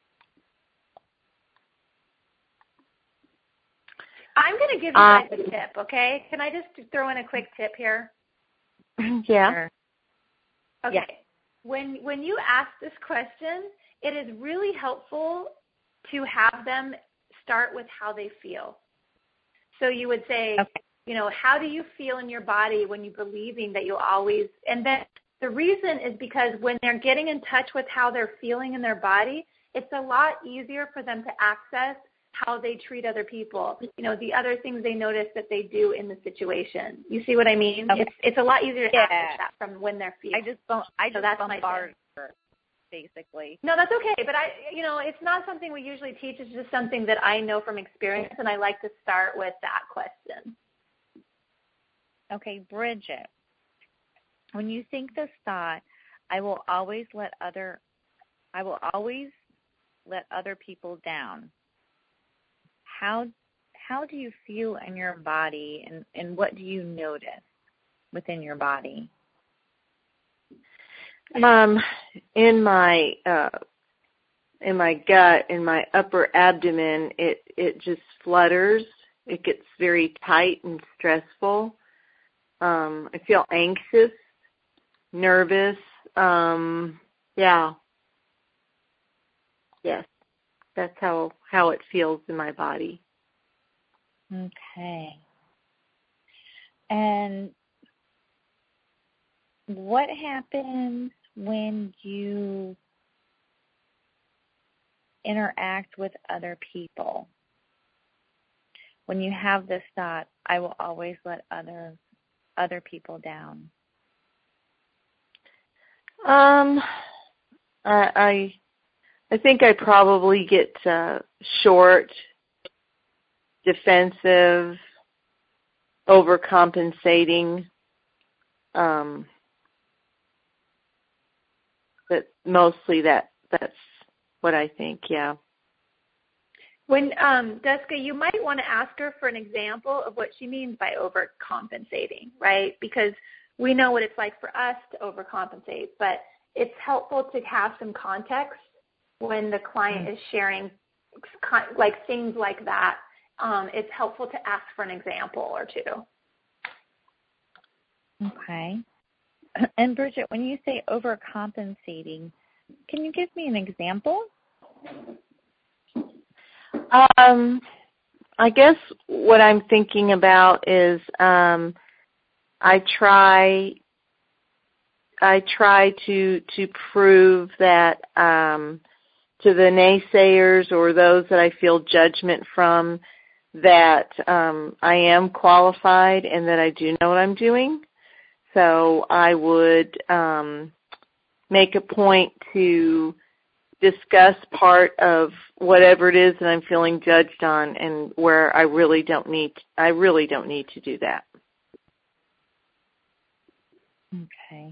I'm going to give you guys a tip, okay? Can I just throw in a quick tip here? Yeah. Sure. Okay. Yeah. When when you ask this question, it is really helpful to have them start with how they feel. So you would say, Okay. you know, how do you feel in your body when you're believing that you'll always, and then the reason is because when they're getting in touch with how they're feeling in their body, it's a lot easier for them to access how they treat other people, you know, the other things they notice that they do in the situation. You see what I mean? Okay. It's it's a lot easier to Yeah. access that from when they're feeling. I just don't. I So just that's my bombard her, basically. No, that's okay. But I, you know, it's not something we usually teach. It's just something that I know from experience, and I like to start with that question. Okay, Bridget, when you think this thought, I will always let other, I will always let other people down. How how do you feel in your body, and, and what do you notice within your body? Um, in my uh, in my gut, in my upper abdomen, it it just flutters. It gets very tight and stressful. Um, I feel anxious, nervous. Um, yeah. Yes, that's how, how it feels in my body. Okay. And what happens when you interact with other people? When you have this thought, I will always let other other people down. Um, I I, I think I probably get uh, short, defensive, overcompensating. Um, but mostly that that's what I think. Yeah. When um, Jessica, you might want to ask her for an example of what she means by overcompensating, right? Because we know what it's like for us to overcompensate, but it's helpful to have some context when the client mm-hmm. is sharing like things like that. Um, it's helpful to ask for an example or two. Okay. And Bridget, when you say overcompensating, can you give me an example? Um, I guess what I'm thinking about is um, I try I try to to prove that um, to the naysayers or those that I feel judgment from that um, I am qualified and that I do know what I'm doing. So I would um, make a point to discuss part of whatever it is that I'm feeling judged on, and where I really don't need I really don't need to do that. Okay.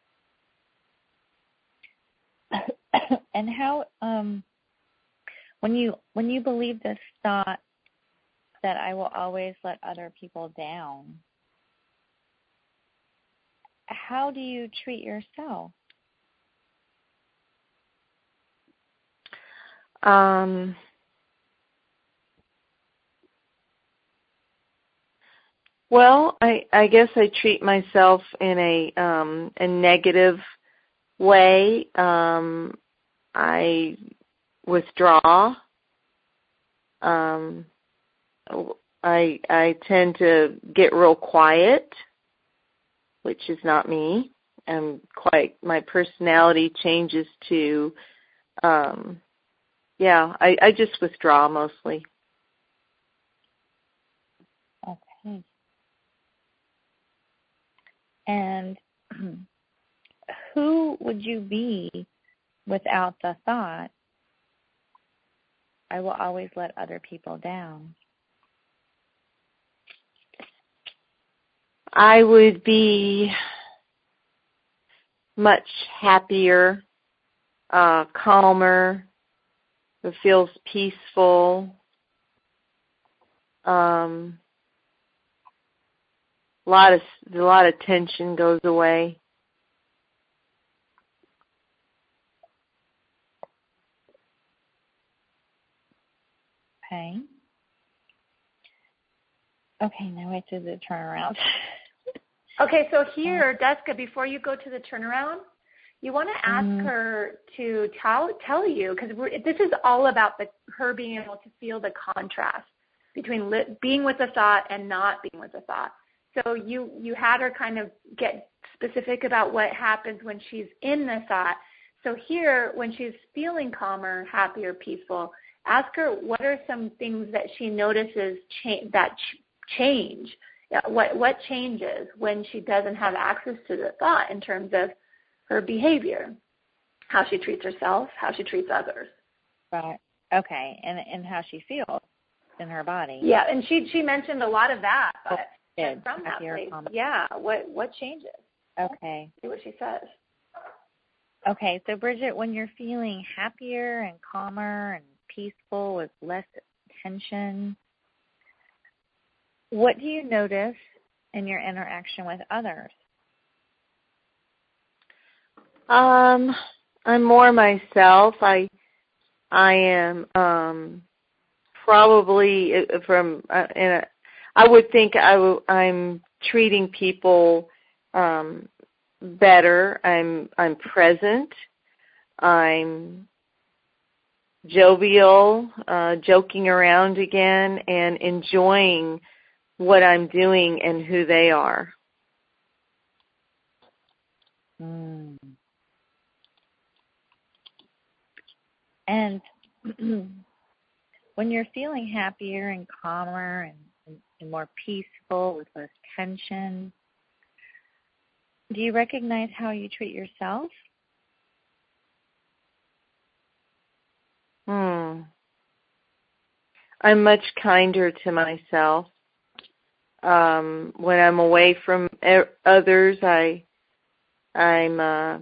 And how um when you when you believe this thought that I will always let other people down, how do you treat yourself? Um, well, I, I guess I treat myself in a um, a negative way. Um, I withdraw. Um, I I tend to get real quiet, which is not me. I'm quite my personality changes to. Um, Yeah, I, I just withdraw mostly. Okay. And who would you be without the thought, I will always let other people down? I would be much happier, uh, calmer. It feels peaceful. Um, a lot of a lot of tension goes away. Okay. Okay, now I do the turnaround. Okay, so here, Jessica, before you go to the turnaround, you want to ask mm-hmm. her to tell tell you, because this is all about the, her being able to feel the contrast between li- being with a thought and not being with a thought. So you, you had her kind of get specific about what happens when she's in the thought. So here, when she's feeling calmer, happier, peaceful, ask her what are some things that she notices cha- that ch- change. Yeah, what what changes when she doesn't have access to the thought in terms of her behavior, how she treats herself, how she treats others. Right. Okay, and and how she feels in her body. Yeah, and she she mentioned a lot of that, but oh, from that place, comment. yeah, what what changes? Okay. See what she says. Okay, so Bridget, when you're feeling happier and calmer and peaceful with less tension, what do you notice in your interaction with others? Um, I'm more myself. I I am um, probably from uh, in a, I would think I w- I'm treating people um, better. I'm I'm present. I'm jovial, uh, joking around again, and enjoying what I'm doing and who they are. Mm. And when you're feeling happier and calmer and, and, and more peaceful with less tension, do you recognize how you treat yourself? Hmm. I'm much kinder to myself. Um, when I'm away from er- others, I, I'm, uh,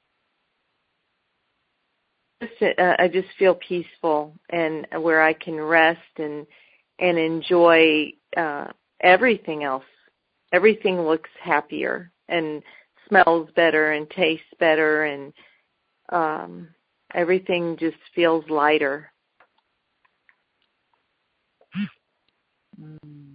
just, uh, I just feel peaceful and where I can rest and and enjoy uh, everything else. Everything looks happier and smells better and tastes better, and um, everything just feels lighter. Mm.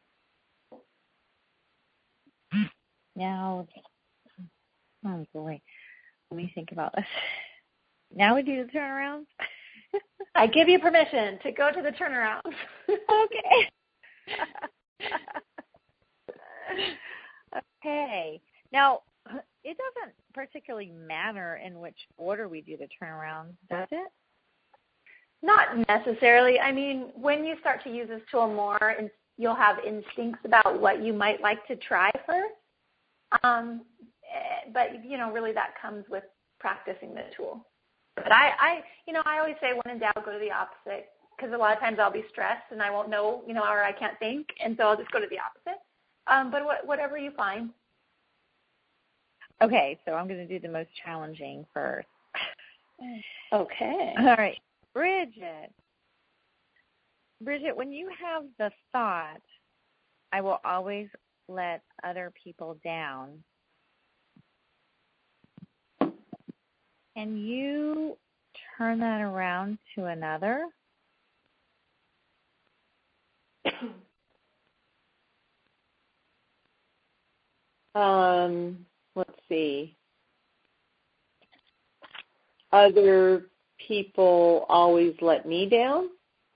Now, oh boy, let me think about this. Now we do the turnarounds. I give you permission to go to the turnaround. Okay. Okay. Now, it doesn't particularly matter in which order we do the turnaround, does it? Not necessarily. I mean, when you start to use this tool more, and you'll have instincts about what you might like to try first. Um, but, you know, really that comes with practicing the tool. But I, I, you know, I always say when in doubt, go to the opposite, because a lot of times I'll be stressed and I won't know, you know, or I can't think, and so I'll just go to the opposite. Um, but what, whatever you find. Okay, so I'm going to do the most challenging first. Okay. All right. Bridget. Bridget, when you have the thought, I will always let other people down, can you turn that around to another? Um, let's see. Other people always let me down?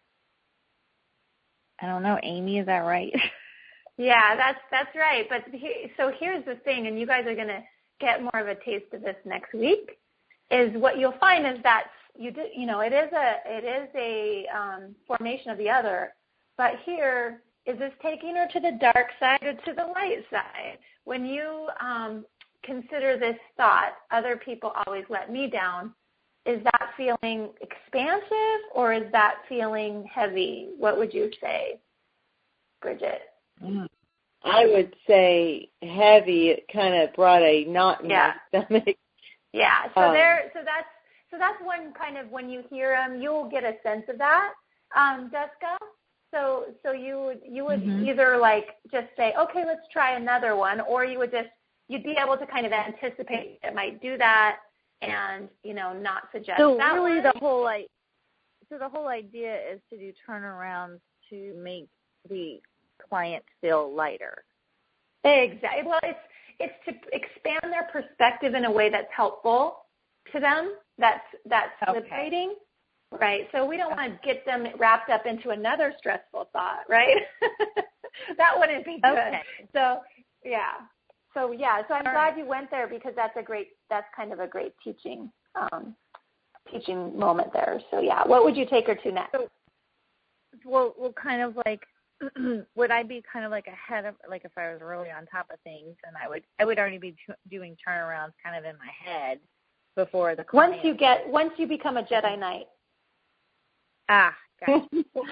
I don't know, Amy, is that right? Yeah, that's that's right. But he, so here's the thing, and you guys are going to get more of a taste of this next week. Is what you'll find is that you do, you know, it is a it is a um, formation of the other. But here, is this taking her to the dark side or to the light side? When you um, consider this thought, other people always let me down. Is that feeling expansive or is that feeling heavy? What would you say, Bridget? I would say heavy. It kind of brought a knot in yeah. my stomach. Yeah. So um, there. So that's so that's one kind of when you hear them, you'll get a sense of that, um, Jessica. So so you would you would mm-hmm. either like just say, okay, let's try another one, or you would just you'd be able to kind of anticipate it might do that, and you know not suggest so that. So really, one. the whole like so the whole idea is to do turnarounds to make the client feel lighter. Exactly. Well, it's it's to expand their perspective in a way that's helpful to them. That's that's okay. liberating, right? So we don't okay. want to get them wrapped up into another stressful thought, right? That wouldn't be good. Okay. So yeah. So yeah. So I'm All glad right. you went there because that's a great. That's kind of a great teaching um, teaching moment there. So yeah. What would you take her to next? So, well, well, kind of like. Would I be kind of like ahead of, like if I was really on top of things, and I would, I would already be t- doing turnarounds kind of in my head before the client. Once you get, once you become a Jedi Knight. Ah, gotcha.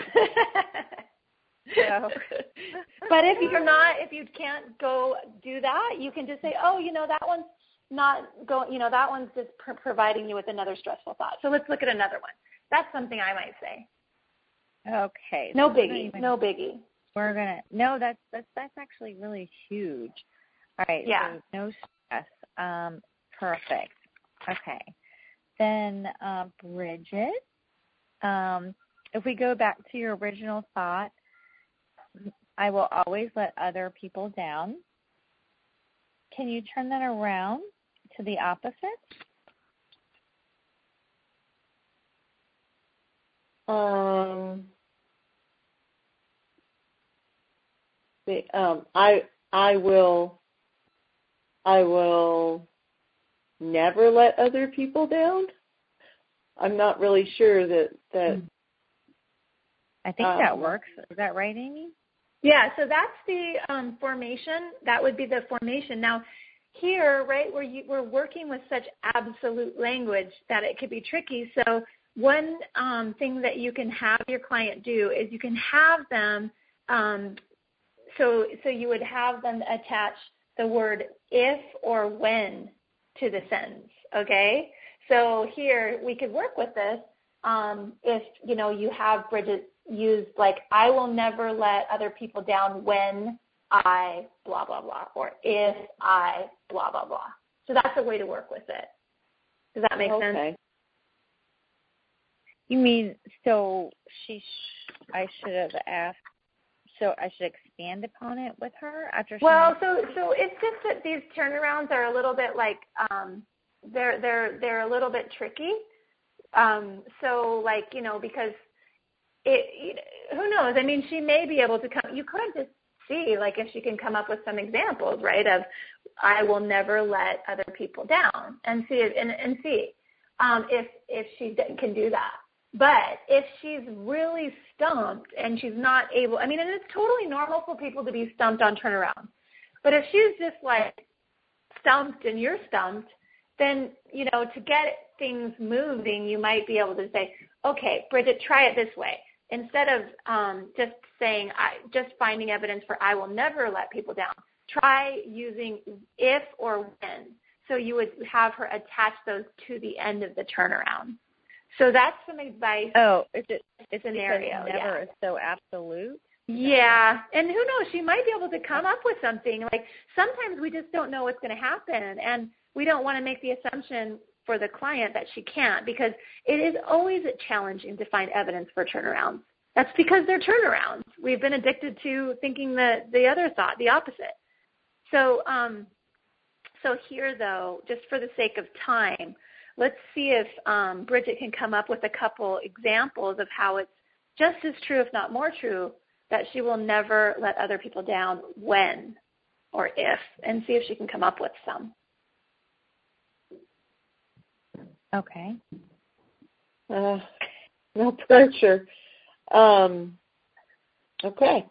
So, but if you're not, if you can't go do that, you can just say, oh, you know, that one's not going, you know, that one's just pr- providing you with another stressful thought. So let's look at another one. That's something I might say. Okay. No so biggie. even, no biggie. We're gonna. No, that's that's that's actually really huge. All right. Yeah. So no stress. Um. Perfect. Okay. Then, uh, Bridget, um, if we go back to your original thought, I will always let other people down. Can you turn that around to the opposite? Um, the, um, I I will I will never let other people down. I'm not really sure that that. I think um, that works. Is that right, Amy? Yeah, so that's the um, formation. That would be the formation. Now, here, right, where you, we're working with such absolute language that it could be tricky. So one um, thing that you can have your client do is you can have them, um, so so you would have them attach the word if or when to the sentence, okay? So here we could work with this. Um, if, you know, you have Bridget use like, I will never let other people down when I blah, blah, blah, or if I blah, blah, blah. So that's a way to work with it. Does that make okay. sense? You mean, so she, sh- I should have asked, so I should expand upon it with her after she Well, so so it's just that these turnarounds are a little bit like, um, they're, they're, they're a little bit tricky. Um, so like, you know, because it, who knows? I mean, she may be able to come, you could just see, like, if she can come up with some examples, right, of I will never let other people down, and see, and, and see um, if, if she can do that. But if she's really stumped and she's not able, I mean, and it's totally normal for people to be stumped on turnaround. But if she's just, like, stumped and you're stumped, then, you know, to get things moving, you might be able to say, okay, Bridget, try it this way. Instead of um, just saying, I, just finding evidence for I will never let people down, try using if or when. So you would have her attach those to the end of the turnaround. So that's some advice. Oh, is it it's scenario, never yeah. is so absolute? Yeah, and who knows, she might be able to come up with something. Like, sometimes we just don't know what's going to happen, and we don't want to make the assumption for the client that she can't, because it is always challenging to find evidence for turnarounds. That's because they're turnarounds. We've been addicted to thinking the, the other thought, the opposite. So, um, so here, though, just for the sake of time, let's see if um, Bridget can come up with a couple examples of how it's just as true, if not more true, that she will never let other people down when or if, and see if she can come up with some. Okay. Uh, no pressure. Um, okay.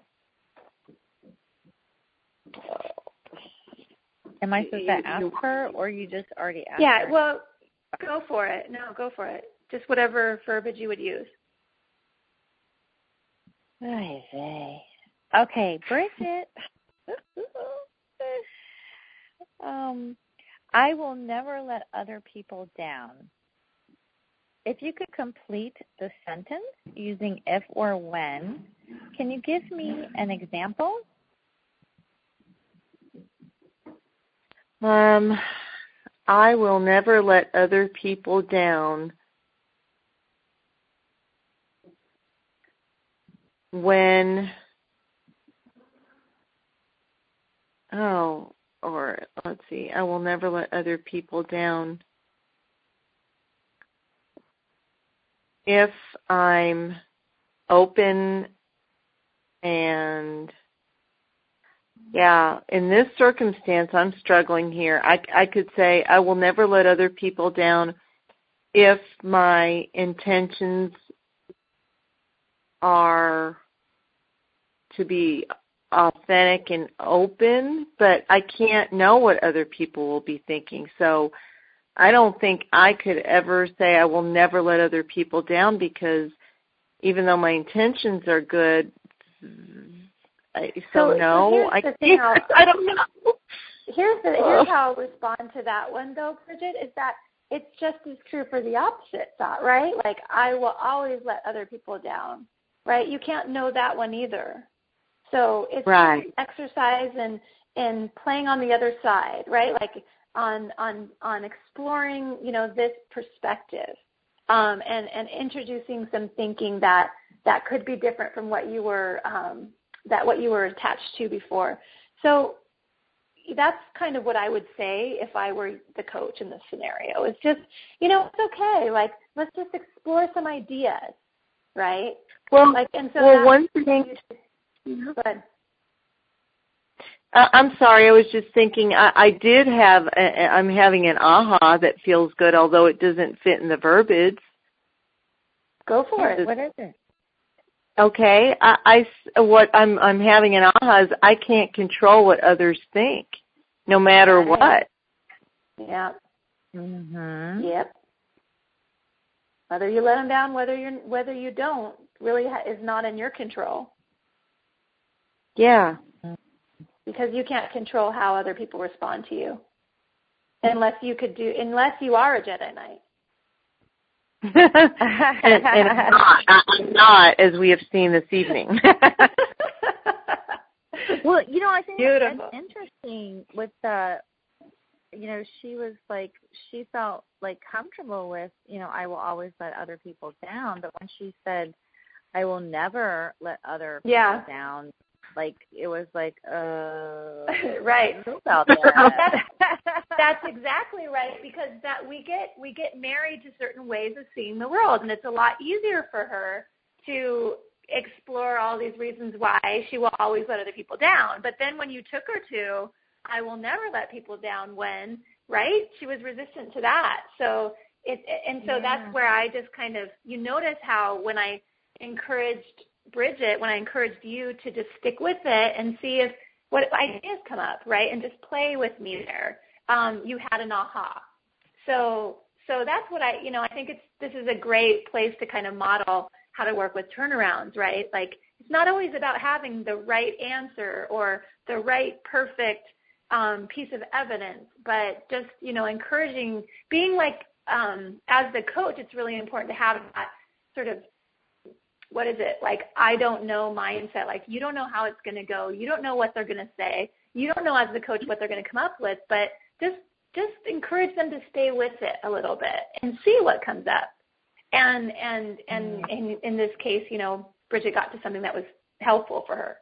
Am I supposed to ask her, or you just already asked Yeah, her? well, go for it. No, go for it. Just whatever verbiage you would use. I say. Okay, Bridget. um, I will never let other people down. If you could complete the sentence using if or when, can you give me an example? Um, I will never let other people down when, oh, or let's see, I will never let other people down if I'm open and, yeah, in this circumstance, I'm struggling here. I, I could say I will never let other people down if my intentions are to be authentic and open, but I can't know what other people will be thinking. So I don't think I could ever say I will never let other people down, because even though my intentions are good, I, so, So, no, so I the thing can't. I don't know. Here's, the, here's how I'll respond to that one, though, Bridget, is that it's just as true for the opposite thought, right? Like, I will always let other people down, right? You can't know that one either. So it's right. exercise and, and playing on the other side, right? Like on on on exploring, you know, this perspective, um, and and introducing some thinking that that could be different from what you were um, that what you were attached to before. So that's kind of what I would say if I were the coach in this scenario. It's just, you know, it's okay. Like, let's just explore some ideas, right? Well, like, and so well one thing. Go ahead. Uh, I'm sorry. I was just thinking. I, I did have. A, I'm having an aha that feels good, although it doesn't fit in the verbiage. Go for it. What is it? Okay. I, I what I'm I'm having an aha is I can't control what others think, no matter right. what. Yeah. Mhm. Yep. Whether you let them down, whether you whether you don't, really ha- is not in your control. Yeah. Because you can't control how other people respond to you, unless you could do, unless you are a Jedi Knight. and, and I'm not. I'm not, as we have seen this evening. Well, you know, I think Beautiful. That's interesting with the, you know, she was like, she felt like comfortable with, you know, I will always let other people down. But when she said, I will never let other people yeah. down, like, it was like, uh, right. About that. that's, that's exactly right, because that we get we get married to certain ways of seeing the world, and it's a lot easier for her to explore all these reasons why she will always let other people down. But then when you took her to, I will never let people down when, right? She was resistant to that. So it, and so yeah. that's where I just kind of, you notice how when I encouraged Bridget, when I encouraged you to just stick with it and see if what ideas come up, right, and just play with me there, um, you had an aha. So so that's what I, you know, I think it's this is a great place to kind of model how to work with turnarounds, right? Like, it's not always about having the right answer or the right perfect um, piece of evidence, but just, you know, encouraging, being like, um, as the coach, it's really important to have that sort of, what is it, like, I don't know mindset. Like, you don't know how it's going to go. You don't know what they're going to say. You don't know as the coach what they're going to come up with, but just just encourage them to stay with it a little bit and see what comes up. And and and in, in this case, you know, Bridget got to something that was helpful for her.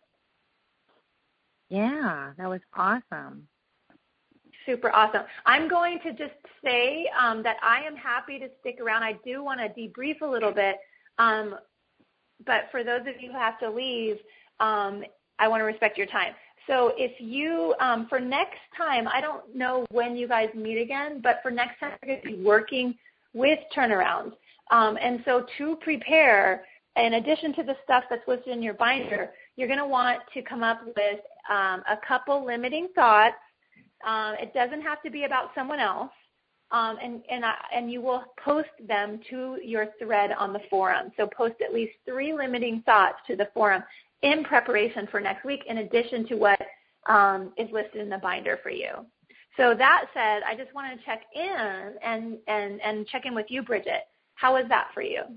Yeah, that was awesome. Super awesome. I'm going to just say um, that I am happy to stick around. I do want to debrief a little bit. Um, But for those of you who have to leave, um, I want to respect your time. So if you, um, for next time, I don't know when you guys meet again, but for next time, we're going to be working with turnarounds. Um, and so to prepare, in addition to the stuff that's listed in your binder, you're going to want to come up with um, a couple limiting thoughts. Um, it doesn't have to be about someone else. Um, and and, I, and you will post them to your thread on the forum. So post at least three limiting thoughts to the forum in preparation for next week, in addition to what um, is listed in the binder for you. So that said, I just want to check in and, and, and check in with you, Bridget. How was that for you?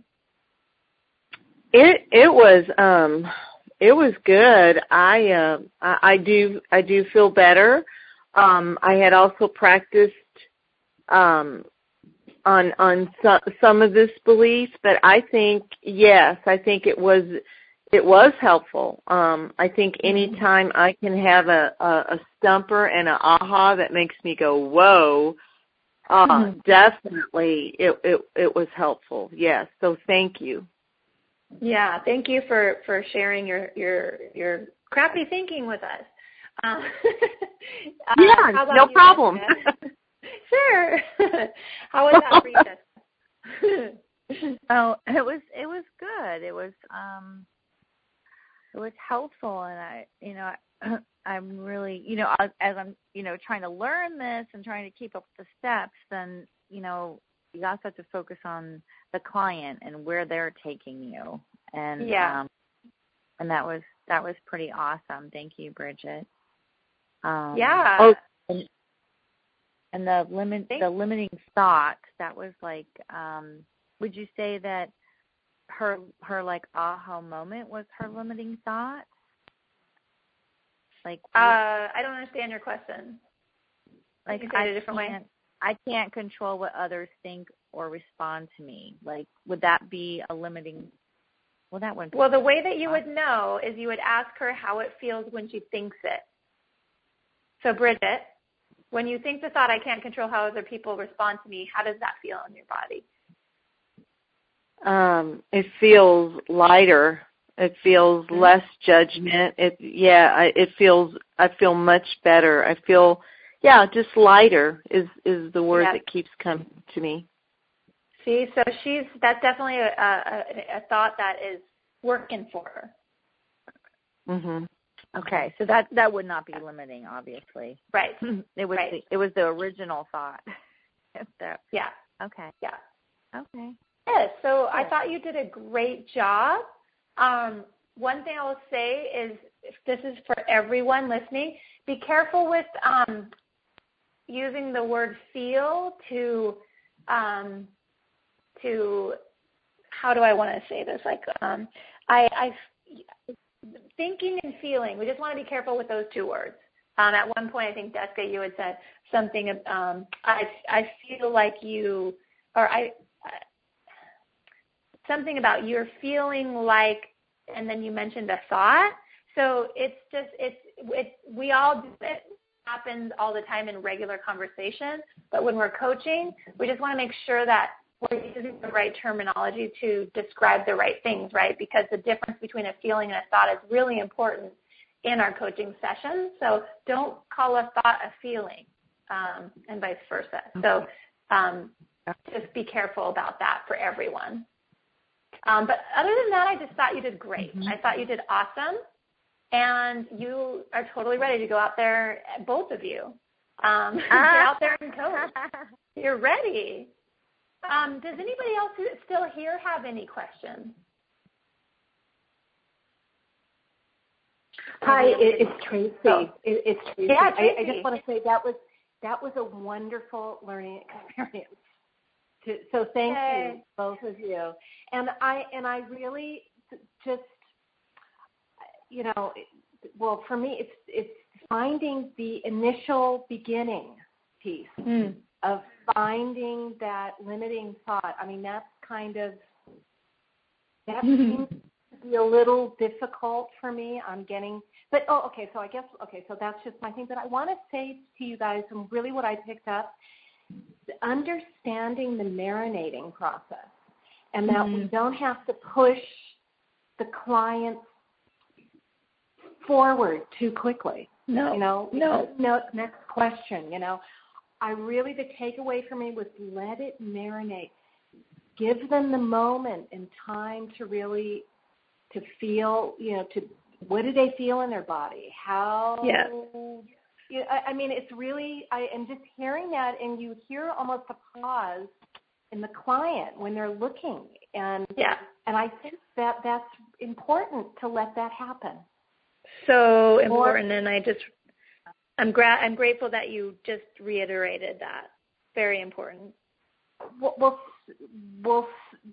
It it was um it was good. I uh, I, I do I do feel better. Um, I had also practiced Um, on on so, some of this belief, but I think yes, I think it was it was helpful. Um, I think anytime I can have a, a, a stumper and an aha that makes me go whoa, uh, mm-hmm. definitely it, it it was helpful. Yes, so thank you. Yeah, thank you for, for sharing your your your crappy thinking with us. Uh, yeah, uh, no problem. Sure. How was that for you, Jessica? Oh, it was it was good. It was um, it was helpful, and I, you know, I, I'm really, you know, as, as I'm, you know, trying to learn this and trying to keep up with the steps, then, you know, you also have to focus on the client and where they're taking you, and yeah, um, and that was that was pretty awesome. Thank you, Bridget. Um, yeah. Oh, and, And the limit, the limiting thought, that was like, um, would you say that her, her like aha moment was her limiting thought? Like, uh, I don't understand your question. Like, Can you say it a different way? I can't control what others think or respond to me. Like, would that be a limiting Well, that one. Well, the way that you would know is you would ask her how it feels when she thinks it. So, Bridget, when you think the thought, I can't control how other people respond to me, how does that feel in your body? Um, it feels lighter. It feels mm-hmm. less judgment. It, yeah, I, it feels, I feel much better. I feel, yeah, just lighter is, is the word yeah. that keeps coming to me. See, so she's, that's definitely a, a, a thought that is working for her. Mhm. Okay, so that that would not be limiting, obviously. Right. It was right. the, it was the original thought. that, yeah. Okay. Yeah. Okay. Yeah, so I thought you did a great job. Um, one thing I will say is, if this is for everyone listening, be careful with um, using the word feel to, um, to, how do I want to say this? Like, um, I, I, thinking and feeling, we just want to be careful with those two words. Um, at one point, I think, Deska, you had said something, um, I, I feel like you, or I, something about you're feeling like, and then you mentioned a thought. So it's just, it's, it's we all do it. It happens all the time in regular conversation. But when we're coaching, we just want to make sure that we're using the right terminology to describe the right things, right? Because the difference between a feeling and a thought is really important in our coaching sessions. So don't call a thought a feeling, um, and vice versa. So um, just be careful about that for everyone. Um, but other than that, I just thought you did great. Mm-hmm. I thought you did awesome. And you are totally ready to go out there, both of you. Um, get out there and coach. You're ready. Um, does anybody else who's still here have any questions? Hi, it, it's Tracy. Oh. It, it's Tracy. Yeah, Tracy. I, I just want to say that was that was a wonderful learning experience. To, so thank Yay. you, both of you. And I and I really just, you know, well, for me, it's it's finding the initial beginning piece. Mm. Of finding that limiting thought. I mean, that's kind of, that seems to be a little difficult for me. I'm getting, but, oh, okay, so I guess, okay, so that's just my thing. But I want to say to you guys, and really what I picked up, understanding the marinating process, and that mm-hmm. we don't have to push the clients forward too quickly. No, you know, no. no. Next question, you know. I really, the takeaway for me was let it marinate. Give them the moment and time to really, to feel, you know, to, what do they feel in their body? How, yeah. you know, I, I mean, it's really, I am just hearing that, and you hear almost a pause in the client when they're looking. And, yeah. and I think that that's important to let that happen. So important, and I just, I'm gra- I'm grateful that you just reiterated that. Very important. Well, well, well,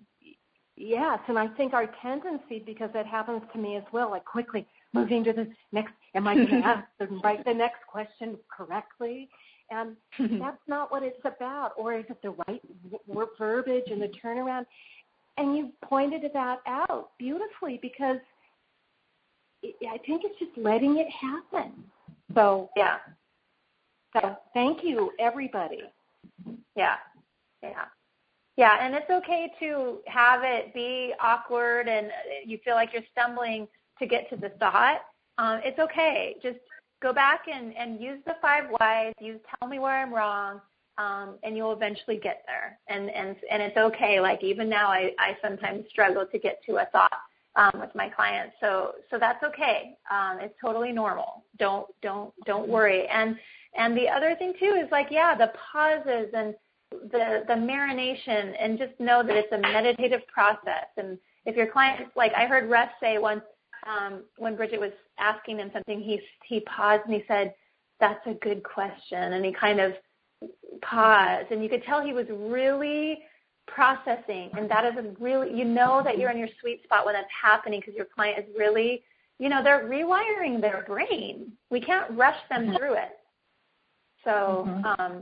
yes, and I think our tendency, because that happens to me as well, like quickly moving to the next, am I going to ask and write the next question correctly? And that's not what it's about. Or is it the right w- verbiage and the turnaround? And you pointed that out beautifully, because it, I think it's just letting it happen. So, yeah. So thank you, everybody. Yeah. Yeah. Yeah, and it's okay to have it be awkward and you feel like you're stumbling to get to the thought. Um, it's okay. Just go back and, and use the five whys. Use tell me where I'm wrong, um, and you'll eventually get there. And, and, and it's okay. Like even now I, I sometimes struggle to get to a thought. Um, with my clients, so so that's okay. Um, it's totally normal. Don't don't don't worry. And and the other thing too is like yeah, the pauses and the the marination, and just know that it's a meditative process. And if your client, like I heard Russ say once um, when Bridget was asking him something, he he paused and he said, "That's a good question," and he kind of paused, and you could tell he was really processing, and that is a really, you know that you're in your sweet spot when that's happening, because your client is really, you know, they're rewiring their brain. We can't rush them through it. So, mm-hmm. um,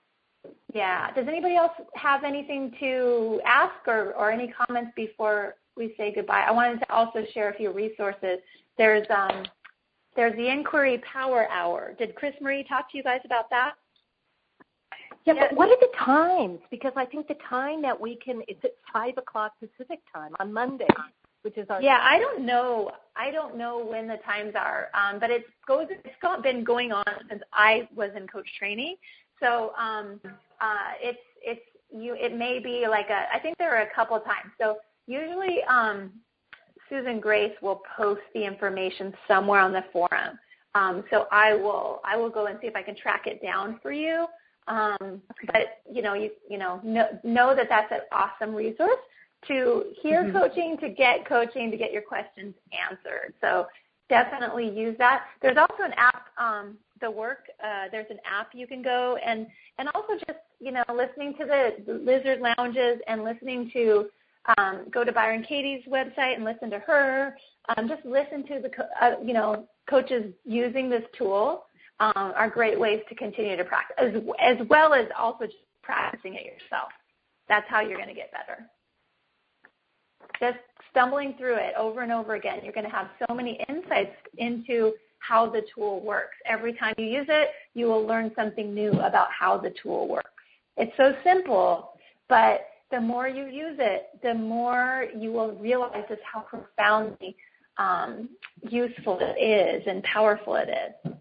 yeah. Does anybody else have anything to ask or, or any comments before we say goodbye, I wanted to also share a few resources. There's um, there's the Inquiry Power Hour. Did Chris Marie talk to you guys about that? Yeah, but what are the times? Because I think the time that we can, it's at five o'clock Pacific time on Monday, which is our. Yeah, time. I don't know. I don't know when the times are, um, but it's goes. It's got, been going on since I was in coach training. So um, uh, it's it's you. It may be like a. I think there are a couple of times. So usually, um, Susan Grace will post the information somewhere on the forum. Um, so I will. I will go and see if I can track it down for you. Um, but you know, you you know, know know that that's an awesome resource to hear mm-hmm. coaching, to get coaching, to get your questions answered. So definitely use that. There's also an app, um, the work. Uh, there's an app you can go and and also just you know listening to the Lizard Lounges and listening to um, go to Byron Katie's website and listen to her. Um, just listen to the co- uh, you know coaches using this tool. Um, are great ways to continue to practice, as, as well as also just practicing it yourself. That's how you're going to get better. Just stumbling through it over and over again, you're going to have so many insights into how the tool works. Every time you use it, you will learn something new about how the tool works. It's so simple, but the more you use it, the more you will realize just how profoundly um, useful it is and powerful it is.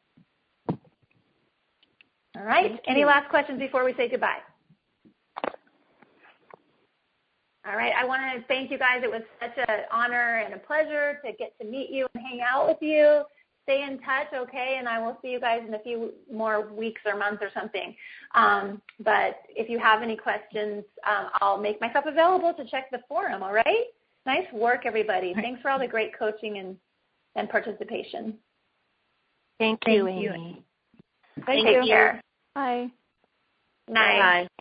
All right. Any last questions before we say goodbye? All right. I want to thank you guys. It was such an honor and a pleasure to get to meet you and hang out with you. Stay in touch, okay? And I will see you guys in a few more weeks or months or something. Um, but if you have any questions, um, I'll make myself available to check the forum, all right? Nice work, everybody. Thanks for all the great coaching and, and participation. Thank you, Amy. Thank you. Take care. Bye. Night. Bye.